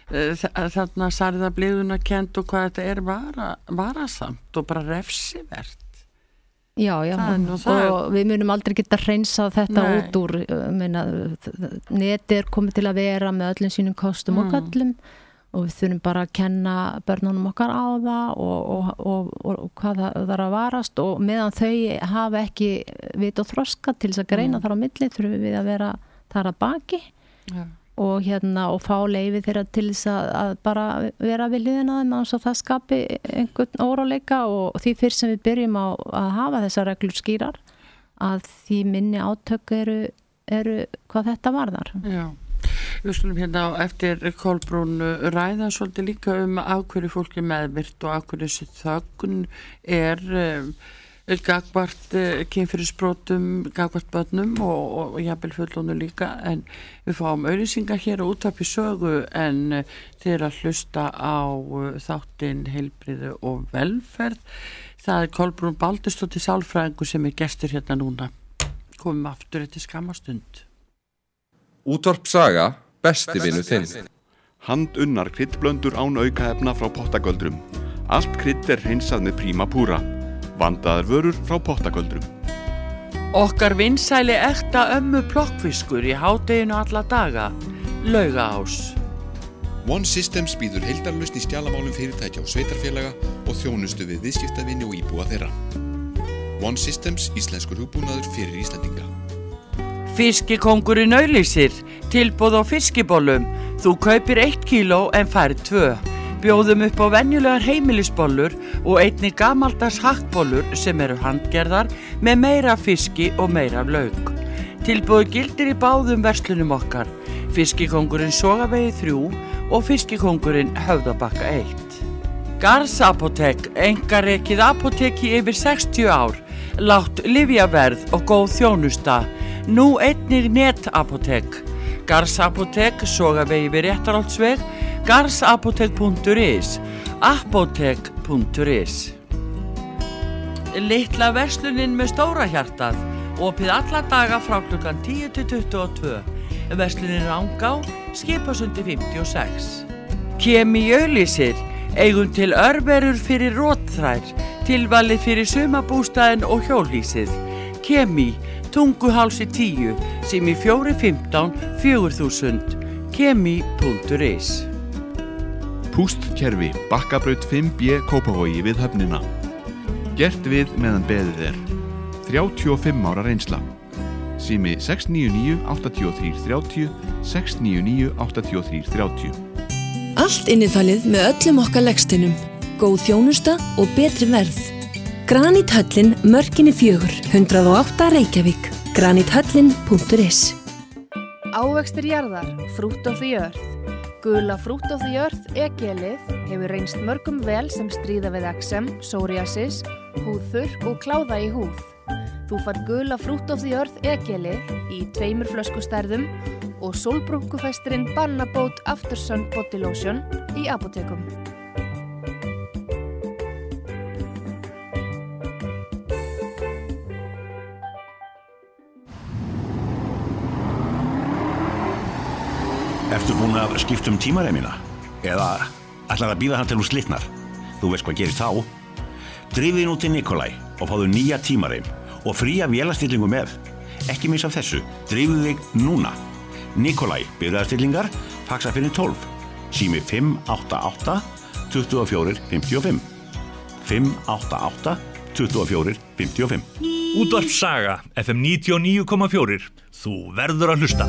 [SPEAKER 3] þarna sarða bliðuna kent og hvað þetta er vara, varasamt og bara refsivert.
[SPEAKER 4] Já, já,
[SPEAKER 3] Það er nú
[SPEAKER 4] og
[SPEAKER 3] það.
[SPEAKER 4] við munum aldrei geta hreinsað þetta
[SPEAKER 3] Nei.
[SPEAKER 4] út úr, meina, neti er komið til að vera með öllum sínum kostum og
[SPEAKER 3] Mm.
[SPEAKER 4] göllum og við þurfum bara að kenna börnunum okkar á það og, og, og, og, og hvað það, það er að varast og meðan þau hafa ekki vit og þroska til þess að greina
[SPEAKER 3] Mm.
[SPEAKER 4] þar á milli þurfum við að vera þar að baki
[SPEAKER 3] Já.
[SPEAKER 4] og hérna og fá leyfi þeirra til þess að, að bara vera við hliðina á þeim og það skapi einhvern óróleika og því fyrst sem við byrjum á að hafa þessar reglur skýrar að því minni átök eru, eru hvað þetta varðar.
[SPEAKER 3] Já, við skulum hérna á eftir Kolbrún ræða svolítið líka um af hverju fólki er meðvirt og af hverju þessi þögn er um, gagvart uh, kynfyrirsbrotum, gagvart börnum og, og, og jafnvel fullónu líka en við fáum auðlýsingar hér á útvarpi sögu en uh, þeir að hlusta á uh, þáttinn heilbriðu og velferð. Það er Kolbrún Baldursdóttir sálfræðingur sem er gestur hérna núna. Komum aftur eftir skamastund.
[SPEAKER 5] Útvarp Saga, besti vinur þinn.
[SPEAKER 6] Handunnar kryddblöndur án aukaefna frá Pottagöldrum. Allt krydd er hreinsað með Prima Pura. Vandaðar vörur frá Pottagöldrum.
[SPEAKER 3] Okkar vinsæli ekta ömmu plokkfiskur í hádeginu alla daga. Laugaás.
[SPEAKER 7] One Systems býður heildarlausn í skjalamálum fyrirtækja og sveitarfélaga og þjónustu við viðskiptavinni og íbúa þeirra. One Systems, íslenskur hugbúnaður fyrir Íslendinga.
[SPEAKER 3] Fiskikóngurinn auglýsir. Tilboð á fiskibólum. Þú kaupir eitt kíló en færð tvö. Bjóðum upp á venjulegar heimilisbollur og einnig gamaldags hakkbollur sem eru handgerðar með meira fiski og meira lauk. Tilboð gildir í báðum verslunum okkar. Fiskikóngurinn Sogavegi þrjú og Fiskikóngurinn Höfðabakka eitt. Garðs Apótek, einkarekið apótek í yfir sextíu ár. Lágt lyfjaverð og góð þjónusta. Nú einnig netapótek. Garðs Apótek, Sogavegi við Réttarholtsveg, garðsapótek punktur is, apótek punktur is. Litla verslunin með stóra hjartað, opið alla daga frá klukkan tíu til tuttugu og tvö. Verslunin Rangá, Skipasundi fimmtíu og sex. Kemi auglýsir, eigum til örverur fyrir rótþrær, tilvalið fyrir sumabústaðinn og hjólhýsið. Kemi, Tunguhálsi tíu, sem í fjóri fimmtán fjögur þúsund, kemi punktur is.
[SPEAKER 6] Pústkerfi, Bakkabraut fimm B Kópavogi við höfnina. Gert við meðan beðið er. þrjátíu og fimm ára reynsla. Sími sex níu níu átta þrjú þrjú þrjú, sex níu níu átta þrjú þrjú þrjú.
[SPEAKER 8] Allt innifalið með öllum okkar legsteinum. Góð þjónusta og betri verð. Granithöllin Mörkinni fjögur, hundrað og átta Reykjavík. granithöllin punktur is.
[SPEAKER 1] Ávextir jarðar, Fruit of the Earth. Gula Fruit of the Earth e-gelið hefur reynst mörgum vel sem stríða við eksem, psoriasis, húðþurrk og kláða í húð. Þú fær gula Fruit of the Earth e-gelið í tveimur flöskustærðum og sólbrunkufestirinn Bannabót Aftersun Body Lotion í apótekum.
[SPEAKER 9] Ertu búin að skipta um tímareimina? Eða ætlar að bíða hann til hún slitnar? Þú veist hvað gerist þá? Drifið nú til Nikolai og fáðu nýja tímareim og fría vélastillingu með. Ekki missa af þessu, drifið þig núna. Nikolai, bifreiðastillingar, faxa fyrir tólf. Sími fimm átta átta, tvö fjögur, fimm fimm. fimm átta átta, tvö fjögur, fimm fimm.
[SPEAKER 10] Útvarp Saga, F M níutíu og níu komma fjögur. Þú verður að hlusta.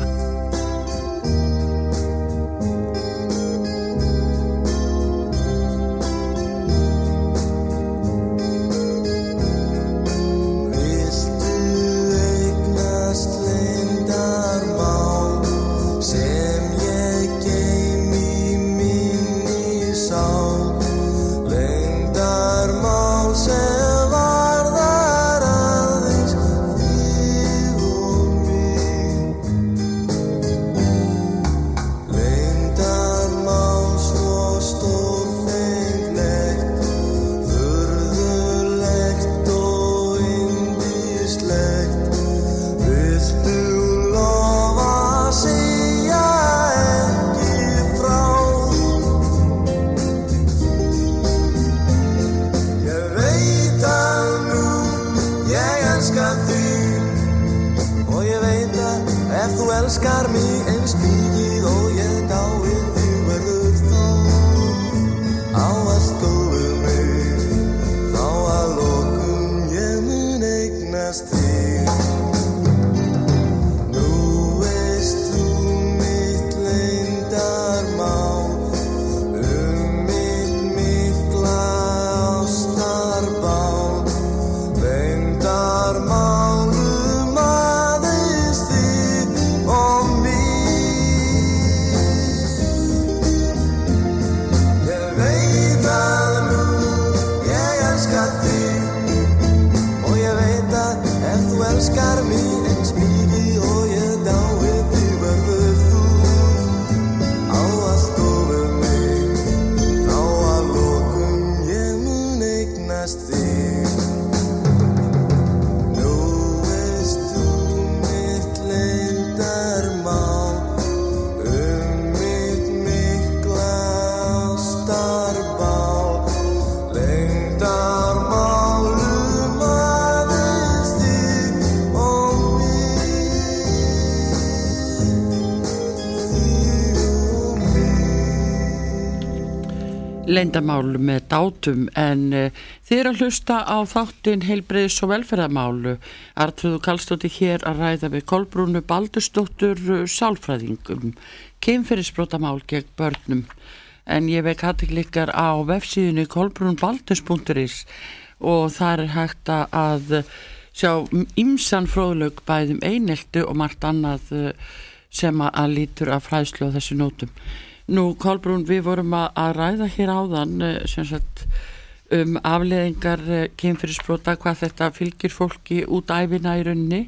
[SPEAKER 3] Leyndarmál með dátum en uh, þið eru að hlusta á þáttinn heilbrigðis- og velferðarmál. Arnþrúður Karlsdóttir hér að ræða við Kolbrúnu Baldursdóttur uh, sálfræðingum kynferðisbrotamál gegn börnum. En ég vek athygli ykkar á vefsíðunni kolbrunbaldurs punktur is og þar er hægt að sjá ýmsan fróðleik bæðum einelti og margt annað uh, sem að lítur að fræðslu á þessu nótum. Nú, Kolbrún, við vorum að ræða hér áðan sem sagt, um afleiðingar kynferðisbrota, hvað þetta fylgir fólki út ævina í rauninni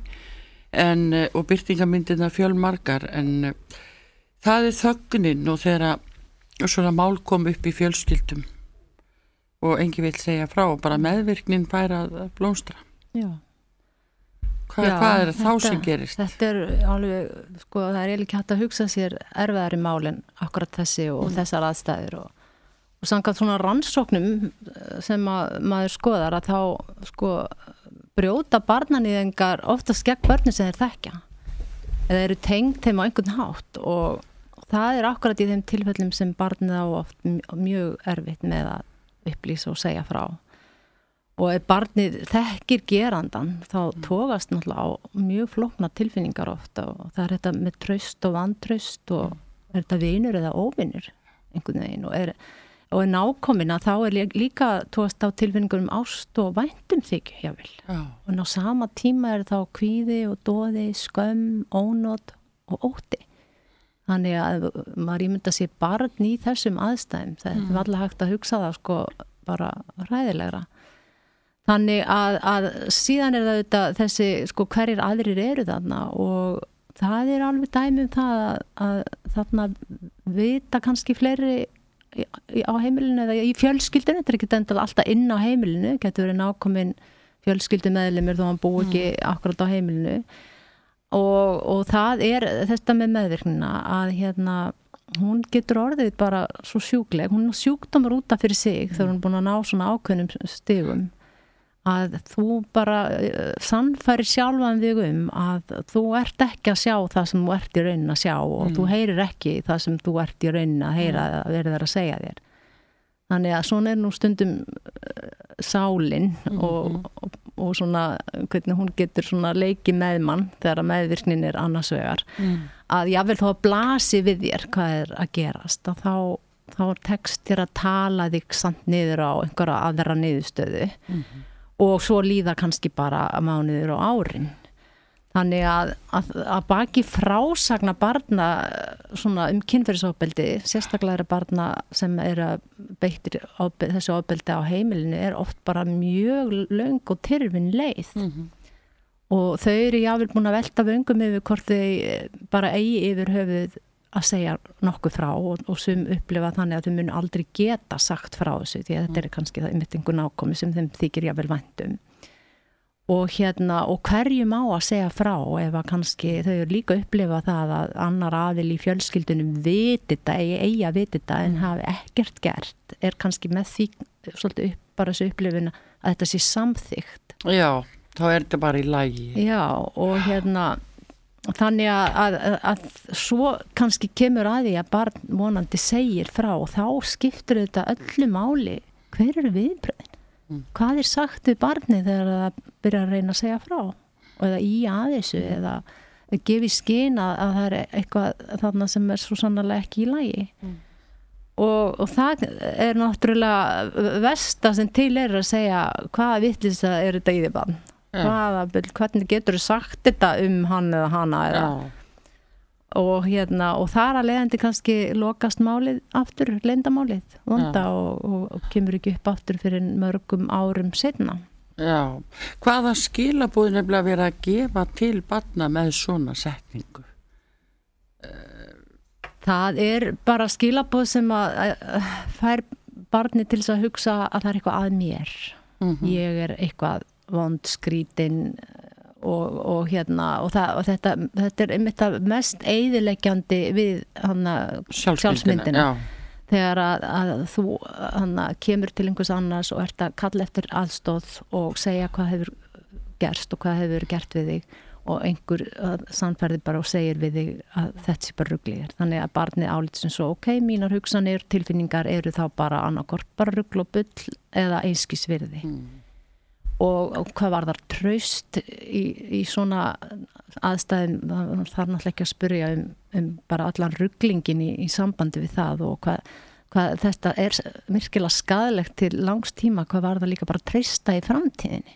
[SPEAKER 3] en, og birtingamyndirna fjölmargar en það er þögnin og þegar svona mál kom upp í fjölskyldum og enginn vill segja frá og bara meðvirknin fær að blómstra.
[SPEAKER 4] Já.
[SPEAKER 3] Hva,
[SPEAKER 4] Já,
[SPEAKER 3] hvað er þá
[SPEAKER 4] þetta,
[SPEAKER 3] sem gerist?
[SPEAKER 4] Þetta er alveg, sko, það er eiginlega ekki hægt að hugsa sér erfiðari málin akkurat þessi og mm. þessar aðstæður og, og samkvæmt svona rannsóknum sem að, maður skoðar að þá, sko, brjóta barnanýðingar oftast gegn börnum sem þeir þekkja eða eru tengd þeim á einhvern hátt og það er akkurat í þeim tilfellum sem barnið á oft mjög erfitt með að upplýsa og segja frá. Og ef barnið þekkir gerandan þá tókast náttúrulega á mjög flókna tilfinningar ofta og það er þetta með traust og vantraust og er þetta vinur eða óvinur einhvern veginn og er, og er nákomin að þá er líka tókast á tilfinningur um ást og væntum þykju jável. Já. Og ná sama tíma er þá kvíði og doði, skömm, ónot og ótti. Þannig að maður ímynda sér barn í þessum aðstæðum. Það mm. er alltaf hægt að hugsa það sko bara hræðilegra. Þannig að, að síðan er það þetta, þessi, sko, hverjir aðrir eru þarna og það er alveg dæmi um það að, að þarna vita kannski fleiri á heimilinu eða í fjölskyldinu, þetta er ekki endal alltaf inn á heimilinu, getur verið nákomin fjölskyldumeðlimur þó hann búi ekki mm. akkurat á heimilinu og, og það er þetta með meðvirknina að hérna hún getur orðið bara svo sjúkleg, hún er sjúkdómur út af fyrir sig þegar hún er búin að ná svona ákveðnum stigum að þú bara sannfærir sjálfan þig um að þú ert ekki að sjá það sem þú ert í raunin að sjá og mm. þú heyrir ekki það sem þú ert í raunin að heyra mm. að verður að segja þér. Þannig að svona er nú stundum sálin mm. og, og, og svona hvernig hún getur svona leiki með mann þegar að meðvirknin er annars vegar mm. að jável þá að blasi við þér hvað er að gerast og þá, þá er text þér að tala þig samt niður á einhverja aðra niðurstöðu mm. og svo líða kannski bara mánuður og árin. Þannig að, að, að baki frásagna barna svona um kynferðisofbeldi, sérstaklega er barna sem er beittir ofbeldi, þessu ofbeldi á heimilinu er oft bara mjög löng og tyrfin leið. Mm-hmm. Og þau eru jáfnvel búin að velta vöngum yfir hvort þau bara eigi yfir höfuð að segja nokkuð frá og, og sum upplifa þannig að þau mun aldrei geta sagt frá þessu því að þetta er kannski það einmitt einhver nákomi sem þeim þykir jáfnvel vænt um. Og hérna, og hverjum á að segja frá ef að kannski þau eru líka upplifa það að annar aðil í fjölskyldunum viti þetta, eigi, eigi að viti þetta en hafi ekkert gert, er kannski með því svolítið upp, bara þessu upplifuna að þetta sé samþykkt.
[SPEAKER 3] Já, þá er þetta bara í lagi.
[SPEAKER 4] Já, og hérna þannig að, að, að svo kannski kemur að því að barn vonandi segir frá og þá skiptur þetta öllu máli. Hver eru viðbröðin? Mm. Hvað er sagt við barnið þegar það byrja að reyna að segja frá og eða í að þessu mm. eða gefi skyn að, að það er eitthvað þarna sem er svo sannarlega ekki í lagi mm. og, og það er náttúrulega versta sem til er að segja hvaða vitleysa er þetta í því barn ja. hvaða, hvernig getur þú sagt þetta um hann eða hana eða ja. og hérna og þar að leiðandi kannski lokast málið aftur, leyndamálið vonda ja. og, og, og kemur ekki upp aftur fyrir mörgum árum seinna.
[SPEAKER 3] Já, hvaða skilabúð nefnilega verið að gefa til barna með svona setningu?
[SPEAKER 4] Það er bara skilabúð sem að, að fær barni til þess að hugsa að það er eitthvað að mér. Mm-hmm. Ég er eitthvað vond skrítin Og, og hérna og, það, og þetta, þetta er einmitt að mest eyðileggjandi við hana, sjálfsmyndina þegar að, að þú hana, kemur til einhvers annars og ert að kalla eftir aðstóð og segja hvað hefur gerst og hvað hefur gert við þig og einhver sannfærði bara og segir við þig að þetta sé bara ruglir þannig að barnið álít sem svo ok, mínar hugsanir, tilfinningar eru þá bara annarkort bara rugl og bull eða einskis virði mm. Og, og hvað var þar traust í, í svona aðstæðum það er náttúrulega ekki að spyrja um, um bara allan ruglingin í, í sambandi við það og hvað, hvað þetta er virkilega skaðlegt til langs tíma hvað var það líka bara treysta í framtíðinni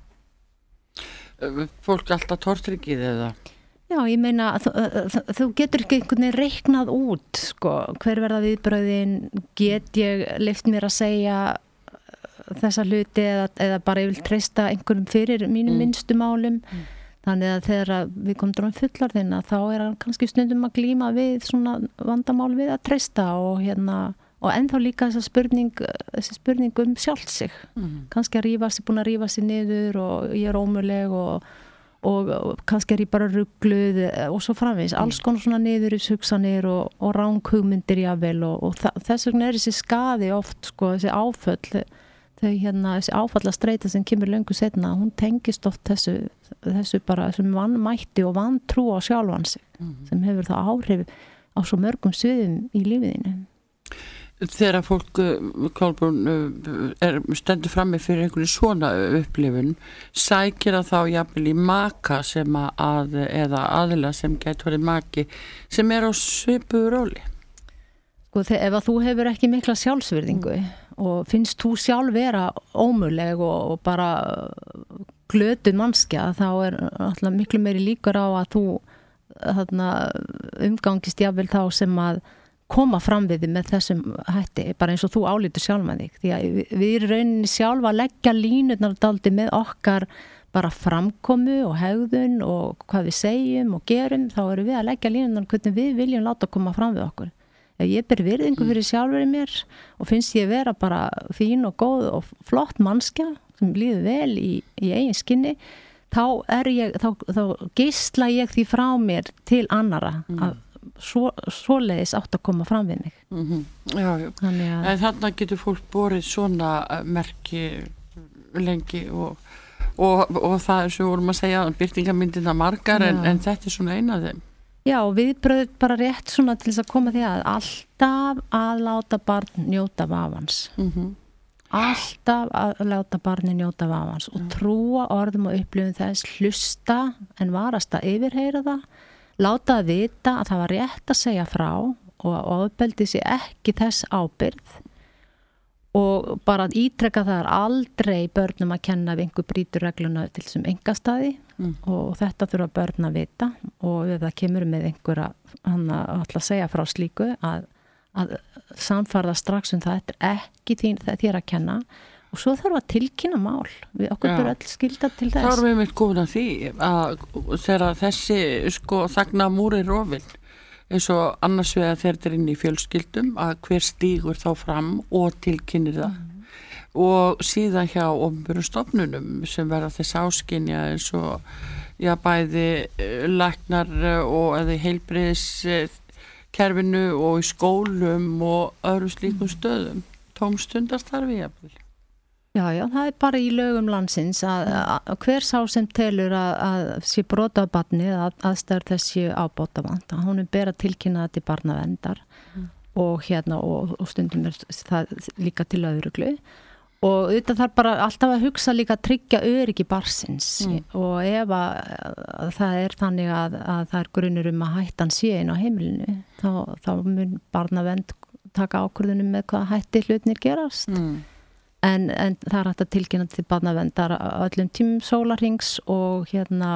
[SPEAKER 3] mm. Fólk alltaf tortryggið eða?
[SPEAKER 4] Já, ég meina þú, þú getur ekki einhvern veginn reiknað út sko, hver verða viðbröðin get ég leyft mér að segja þessa hluti eða, eða bara ég vil treysta einhverjum fyrir mínum mm. minnstu málum mm. þannig að þegar við komum dróðum fullarðina þá er hann kannski stundum að glíma við svona vandamál við að treysta og hérna og ennþá líka þessa spurning þessi spurning um sjálft sig mm. kannski að rífa sig, búin að rífa sig niður og ég er ómöguleg og, og, og kannski er ég bara rugluð og svo framvegis, mm. alls konar svona niður í hugsanir og, og ranghugmyndir jável og, og þess vegna er þessi skaði oft sko, þessi áföll þau hérna, þessi áfallastreita sem kemur löngu setna, hún tengist oft þessu, þessu bara sem vannmætti og vantrú á sjálfan sig mm-hmm. sem hefur það áhrif á svo mörgum sviðum í lífiðinu.
[SPEAKER 3] Þegar fólk, Kolbrún, er stendur frammi fyrir einhverju svona upplifun, sækir að þá jafnvel í maka sem að, eða aðila sem gæti verið maki, sem er á svipuðu róli?
[SPEAKER 4] Sko, ef að þú hefur ekki mikla sjálfsvirðingu mm. og finnst þú sjálf vera ómöguleg og, og bara glötu mannskja, þá er alltaf miklu meiri líkur á að þú þarna, umgangist jafnvel þá sem að koma fram við þig með þessum hætti, bara eins og þú álítur sjálf með þig. Því að við, við erum rauninni sjálf að leggja línurnar daldi með okkar bara framkomu og hegðun og hvað við segjum og gerum, þá erum við að leggja línurnar hvernig við viljum láta koma fram við okkur. Ef ég ber virðingu fyrir sjálfur í mér og finnst ég vera bara fín og góð og flott mannskja sem líður vel í, í eigin skinni, þá er ég, þá, þá geisla ég því frá mér til annara mm. að svo, svoleiðis átt að koma fram við mig.
[SPEAKER 3] Mm-hmm. Já, já.
[SPEAKER 4] Þannig að
[SPEAKER 3] en þarna getur fólk borið svona merki lengi og, og, og það er sem vorum að segja birtingamyndina margar en, en þetta er svona eina af þeim.
[SPEAKER 4] Já, við bröðum bara rétt svona til þess að koma því að alltaf að láta barn njóta vafans.
[SPEAKER 3] Mm-hmm.
[SPEAKER 4] Alltaf að láta barni njóta vafans og trúa orðum og upplifum þess, hlusta en varast að yfirheyra það, láta að vita að það var rétt að segja frá og ofbeldi sér ekki þess ábyrgð og bara að ítrekka það er aldrei börnum að kenna ef einhver brýtur regluna til þessum engastaði mm. og þetta þurfa börn að vita og ef það kemur með einhverja hann að ætla að segja frá slíku að, að samfarða strax um það þetta er ekki þín, þér að kenna og svo þarf að tilkynna mál við okkur byrja öll skilda til þess.
[SPEAKER 3] Þá erum við mitt góðan því að þegar þessi sko þagna múri rofin eins og annars vegar þegar þetta er inn í fjölskyldum að hver stígur þá fram og tilkynir það mm. og síðan hjá opinberum stofnunum sem verða þess áskynja eins og já, bæði læknar og eða heilbrigðis kerfinu og í skólum og öðrum slíkum stöðum tómstundarstarfi jafnvel.
[SPEAKER 4] Já, já, það er bara í lögum landsins að, að hver sá sem telur að, að sé brota á barni að aðstæður þessi ábótavant að hún er ber að tilkynna það til barnaverndar mm. og hérna og, og stundum er það líka til öðruglu og þetta þarf bara alltaf að hugsa líka að tryggja öryggi barnsins mm. og ef að, að það er þannig að, að það er grunur um að hættan sé inn á heimilinu þá, þá mun barnavernd taka ákvörðunum með hvað hætti hlutnir gerast mm. En, en það er hægt að tilkynna til barnaverndar öllum tímum sólarhrings og hérna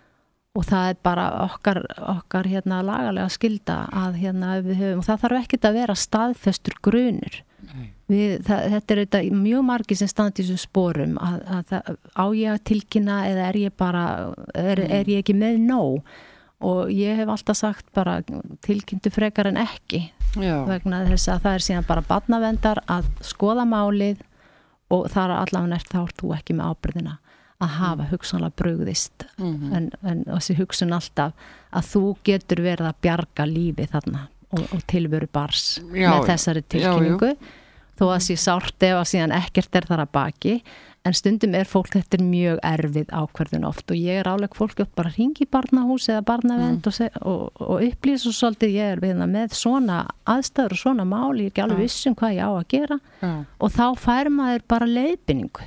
[SPEAKER 4] og það er bara okkar, okkar hérna lagalega skylda að hérna við höfum og það þarf ekkert að vera staðfestur grunur. Við, það, þetta er þetta mjög margir sem standi í þessum sporum að, að það, á ég að tilkynna eða er ég bara er, er ég ekki með nóg og ég hef alltaf sagt bara tilkynntu frekar en ekki Já. Vegna þess að það er síðan bara barnaverndar að skoða málið og það er allavega nært þá er þú ekki með ábyrðina að hafa mm. hugsanlega brugðist mm-hmm. en, en þessi hugsun alltaf að þú getur verið að bjarga lífi þarna og, og tilveru bars já, með þessari tilkynningu já, þó að sé sárt ef að síðan ekkert er þar að baki en stundum er fólk þetta er mjög erfið ákvörðun oft og ég er áleg fólk upp bara hringi í barnahús eða barnavend mm. og, og, og upplýsa svo svolítið ég er við með svona aðstæður og svona mál ég er ekki alveg vissum hvað ég á að gera ja. Og þá fær maður bara leiðbeiningu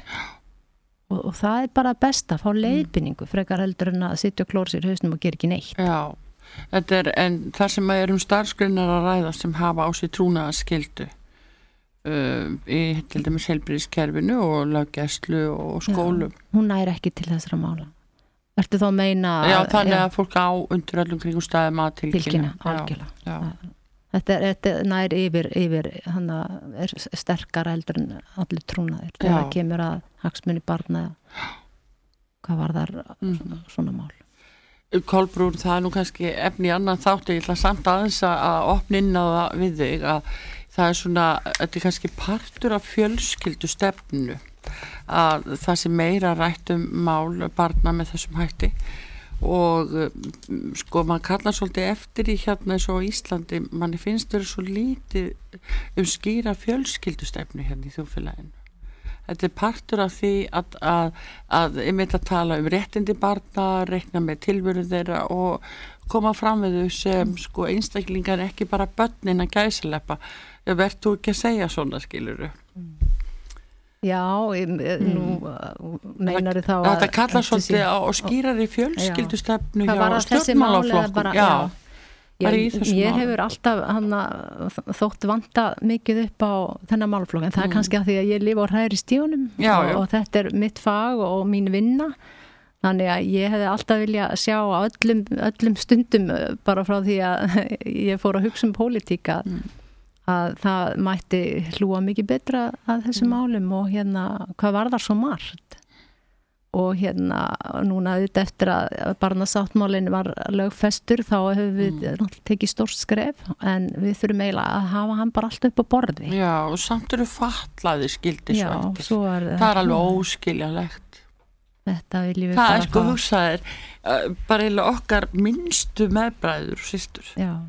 [SPEAKER 4] og, og það er bara best að fá leiðbeiningu frekar heldur en að sitja og klóra sér í hausnum og gera ekki neitt
[SPEAKER 3] Já, þetta er en þar sem maður er um starfsgreinar að ræða sem hafa á sig trúnaðarskyldu Uh, í til dæmis heilbrigðiskerfinu og löggæslu og skólum.
[SPEAKER 4] Já, hún nær ekki til þessara mála. Ertu þá að meina
[SPEAKER 3] Já, þannig að fólk á undir öllum kringum staðum að tilkynna.
[SPEAKER 4] Tilkynna, algjörlega. Þetta er, þetta nær yfir, yfir hann er sterkara heldur en allir trúnaðir. Þegar það kemur að hagsmuni barna hvað var þar mm. svona mál.
[SPEAKER 3] Kolbrún, það er nú kannski efni annan þátt ég ætla samt aðeins að opna inn á það við þig að það er svona, þetta er kannski partur af fjölskyldu stefnu að það sem meira rætt um mál barna með þessum hætti og sko maður kallar svolítið eftir í hérna eins og Íslandi manni finnst verið svo lítið um skýra fjölskyldu stefnu hérna í þjóðfélaginu. Þetta er partur af því að, að, að einmitt að tala um réttindi barna, reikna með tilveru þeirra og koma fram við þau sem sko einstaklingar ekki bara börnin að gæsaleppa. Ég verð þú ekki að segja svona skiluru.
[SPEAKER 4] Já, ég, nú mm. meinar þá að...
[SPEAKER 3] Þetta kallar svolítið á skýrari fjölskyldustefnu hjá
[SPEAKER 4] stjórnmálaflokkum. Já, Ég, ég hefur alltaf hana, þótt vanta mikið upp á þennan málflokk en það er mm. kannski að því að ég lifa á hræðri stíunum já, og, já. og þetta er mitt fag og mín vinna þannig að ég hefði alltaf vilja sjá á öllum, öllum stundum bara frá því að ég fór að hugsa um pólitíka mm. að það mætti hlúa mikið betra að þessum mm. málum og hérna hvað var það svo margt og hérna núna auðvitað eftir að barnasáttmálinn var lögfestur þá hefur við mm. tekið stórt skref en við þurfum eiginlega að hafa hann bara allt upp á borði.
[SPEAKER 3] Já og samt eru fatlaði skildisvættir. Er, það er alveg óskiljanlegt.
[SPEAKER 4] Þetta viljum við
[SPEAKER 3] það
[SPEAKER 4] bara
[SPEAKER 3] er sko hugsaðir uh, bara eiginlega okkar minnstu meðbræður og systur.
[SPEAKER 4] Já.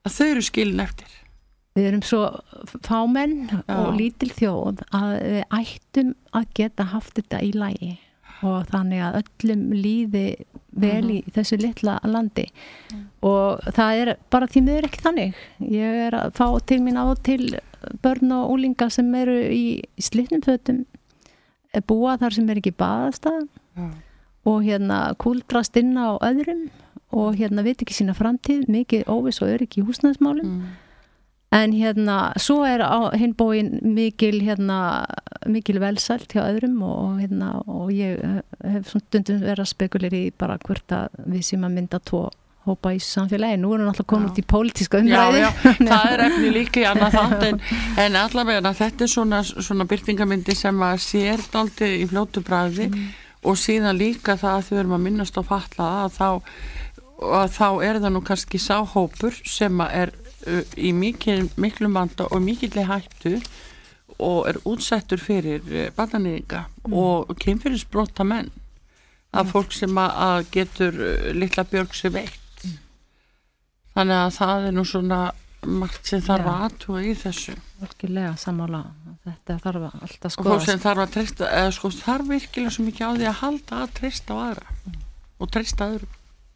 [SPEAKER 3] að þau eru skilin eftir.
[SPEAKER 4] Við erum svo fámenn Já. og lítil þjóð að við ættum að geta haft þetta í lagi og þannig að öllum líði vel í mm-hmm. þessu litla landi mm. og það er bara því miður ekki þannig. Ég er að fá til mín á til börn og úlinga sem eru í, í slitnum fötum, búa þar sem er ekki baðastað mm. og hérna kúldrast inn á öðrum og hérna veit ekki sína framtíð, mikið óviss og öryggi í húsnæðismálum. Mm. En hérna, svo er á hinn bóin mikil, hérna, mikil velsælt hjá öðrum og, hérna, og ég hef stundum verið að spekulera í bara hvort að við séum að mynda tvo hópa í samfélagi. Nú erum við náttúrulega komin út í pólitíska umræði.
[SPEAKER 3] Já, já, það er efni líka í annað þátt en, en allavega þetta er svona, svona byrtingamyndi sem að sér dálítið í fljótu bragði mm. og síðan líka það að þau erum að minnast á fatlaða að þá, að þá er það nú kannski sá hópur sem að er í mikil, miklum vanda og mikilli hættu og er útsettur fyrir barnanýðinga mm. og kynferðisbrota menn af mm. fólk sem að getur litla björg sér veitt mm. þannig að það er nú svona margt sem þarf að aðtúa í þessu
[SPEAKER 4] virkilega sammála þetta þarf alltaf skoðast
[SPEAKER 3] og fólk sem þarf að treysta eða sko þarf virkilega svo mikið á því að halda að treysta á aðra mm. og treysta öðrum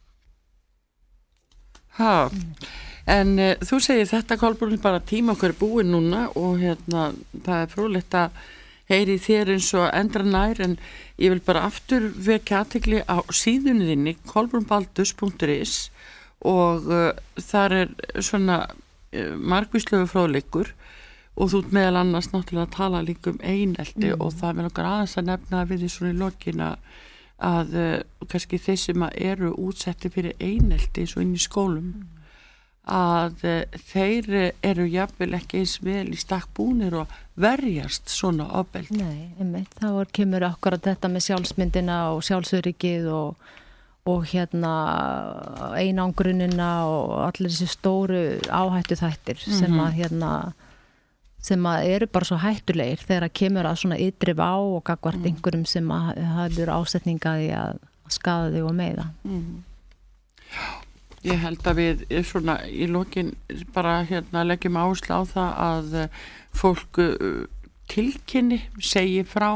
[SPEAKER 3] ha mm. En uh, þú segir þetta Kolbrún bara tíma okkur er búin núna og hérna það er fróðlegt að heyri þér eins og endra nær en ég vil bara aftur vekja athygli á síðunni þinni kolbrúnbaldurs punktur is og uh, þar er svona uh, margvíslegu fróðleikur og þú ert meðal annars náttúrulega að tala líka um einelti mm. og það er okkar aðeins að nefna við því svona í lokina að uh, kannski þeir sem eru útsetti fyrir einelti svo inn í skólum mm. að uh, þeir eru jafnvel ekki eins vel í stakk búnir og verjast svona ofbeldi.
[SPEAKER 4] Nei, einmitt, þá kemur okkur að þetta með sjálfsmyndina og sjálfsöryggið og, og hérna einangrunina og allir þessi stóru áhættu þættir mm-hmm. sem að hérna sem að eru bara svo hættulegir þegar að kemur að svona ytri vá og gagvart mm. einhverjum sem að hafður ásetningaði að skaða þig og meiða.
[SPEAKER 3] Mm. Já. Ég held að við svona í lokin bara hérna leggjum áherslu á það að fólk tilkynni, segi frá.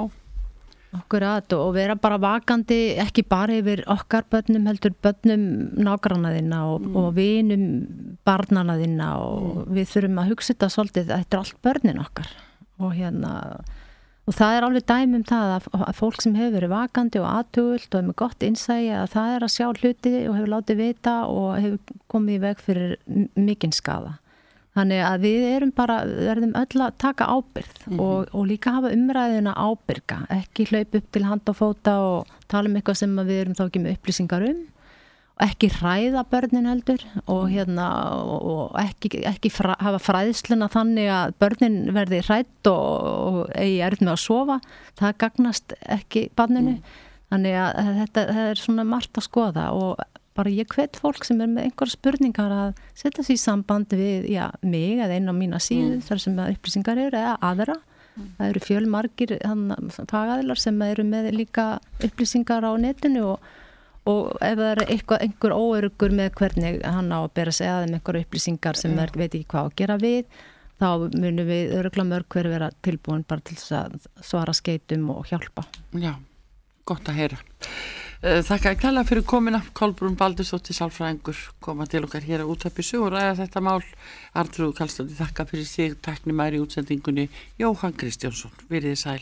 [SPEAKER 4] Akkurat og vera bara vakandi ekki bara yfir okkar börnum heldur börnum nágrannaðina og, mm. og vinum barnanaðina og mm. við þurfum að hugsa þetta svolítið að þetta er allt börnin okkar og hérna og það er alveg dæmi um það að, að fólk sem hefur verið vakandi og athugult og er með gott innsæi að það er að sjá hluti og hefur látið vita og hefur komið í veg fyrir mikinn skaða. Þannig að við erum bara, verðum öll að taka ábyrgð mm-hmm. og, og líka hafa umræðina ábyrga, ekki hlaup upp til hand og fóta og tala um eitthvað sem við erum þá ekki með upplýsingar um og ekki hræða börnin heldur og, hérna, og ekki, ekki fra, hafa fræðsluna þannig að börnin verði hrædd og, og eigi erfitt með að sofa, það gagnast ekki barninu, mm. þannig að þetta er svona margt að skoða og bara ég hvet fólk sem er með einhverja spurningar að setja sig í samband við já, mig eða einn á mína síðu mm. þar sem upplýsingar eru eða aðra mm. það eru fjölmargir fagaðilar sem eru með líka upplýsingar á netinu og og ef það er eitthvað, einhver óöruggur með hvernig hann á að bera sig að með einhverja upplýsingar sem er, veit ekki hvað að gera við þá munum við öruglega mörg hver vera tilbúin bara til þess að svara skeytum og hjálpa.
[SPEAKER 3] Já, gott að heyra. Þakka ekki alveg fyrir komina Kolbrún Baldursdóttir sálfræðingur koma til okkar hér að útvarpi sögu og ræða þetta mál. Arnþrúður Karlsdóttir þakka fyrir sig tæknimæri í útsendingunni Jóhann Kristjánsson, veriði sæl.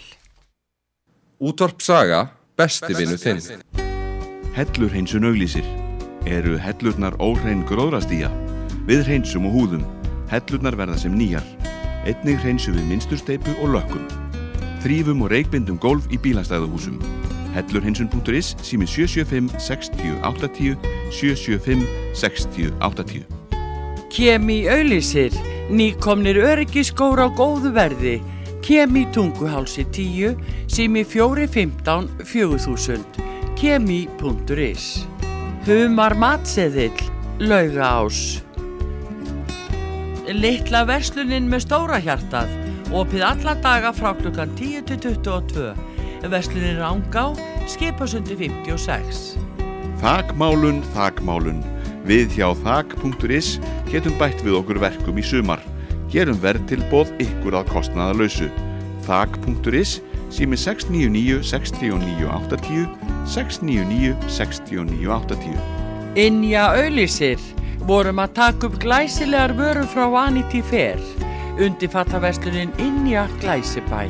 [SPEAKER 5] Útvarp Saga, besti vinur þinn.
[SPEAKER 6] Hellur hreinsun auglýsir. Eru hellurnar óhrein gróðrastía? Við hreinsum og húðum. Hellurnar verða sem nýjar. Einnig hreinsum við mynstursteypu og lökkum. Þrífum og reykbindum gólf í bílastæðahúsum. hellur hreinsun punktur is sími sjö sjö fimm sex núll átta núll sjö sjö fimm sex núll átta núll.
[SPEAKER 3] Kemi auglýsir. Nýkomnir öryggiskór á góðu verði. Kemi Tunguhálsi tíu sími fjögur fimmtán fjögur þúsund. kemi punktur is. Humar matseðill, Laugaás. Litla verslunin með stóra hjartað, opið alla daga frá klukkan tíu til tuttugu og tvö. Verslunin Rangá, Skipasundi fimmtíu og sex.
[SPEAKER 6] Þakmálun, þakmálun. Við hjá þak punktur is getum bætt við okkur verkum í sumar. Gerum verðtilboð ykkur að kostnaðarlausu. þak punktur is, sími sex níu níu, sex níu átta núll, sex níu níu, sex níu átta núll.
[SPEAKER 3] Ynja auglýsir. Vorum að taka upp glæsilegar vörur frá Vanity Fair. Undirfattaverslunin Ynja Glæsibæ.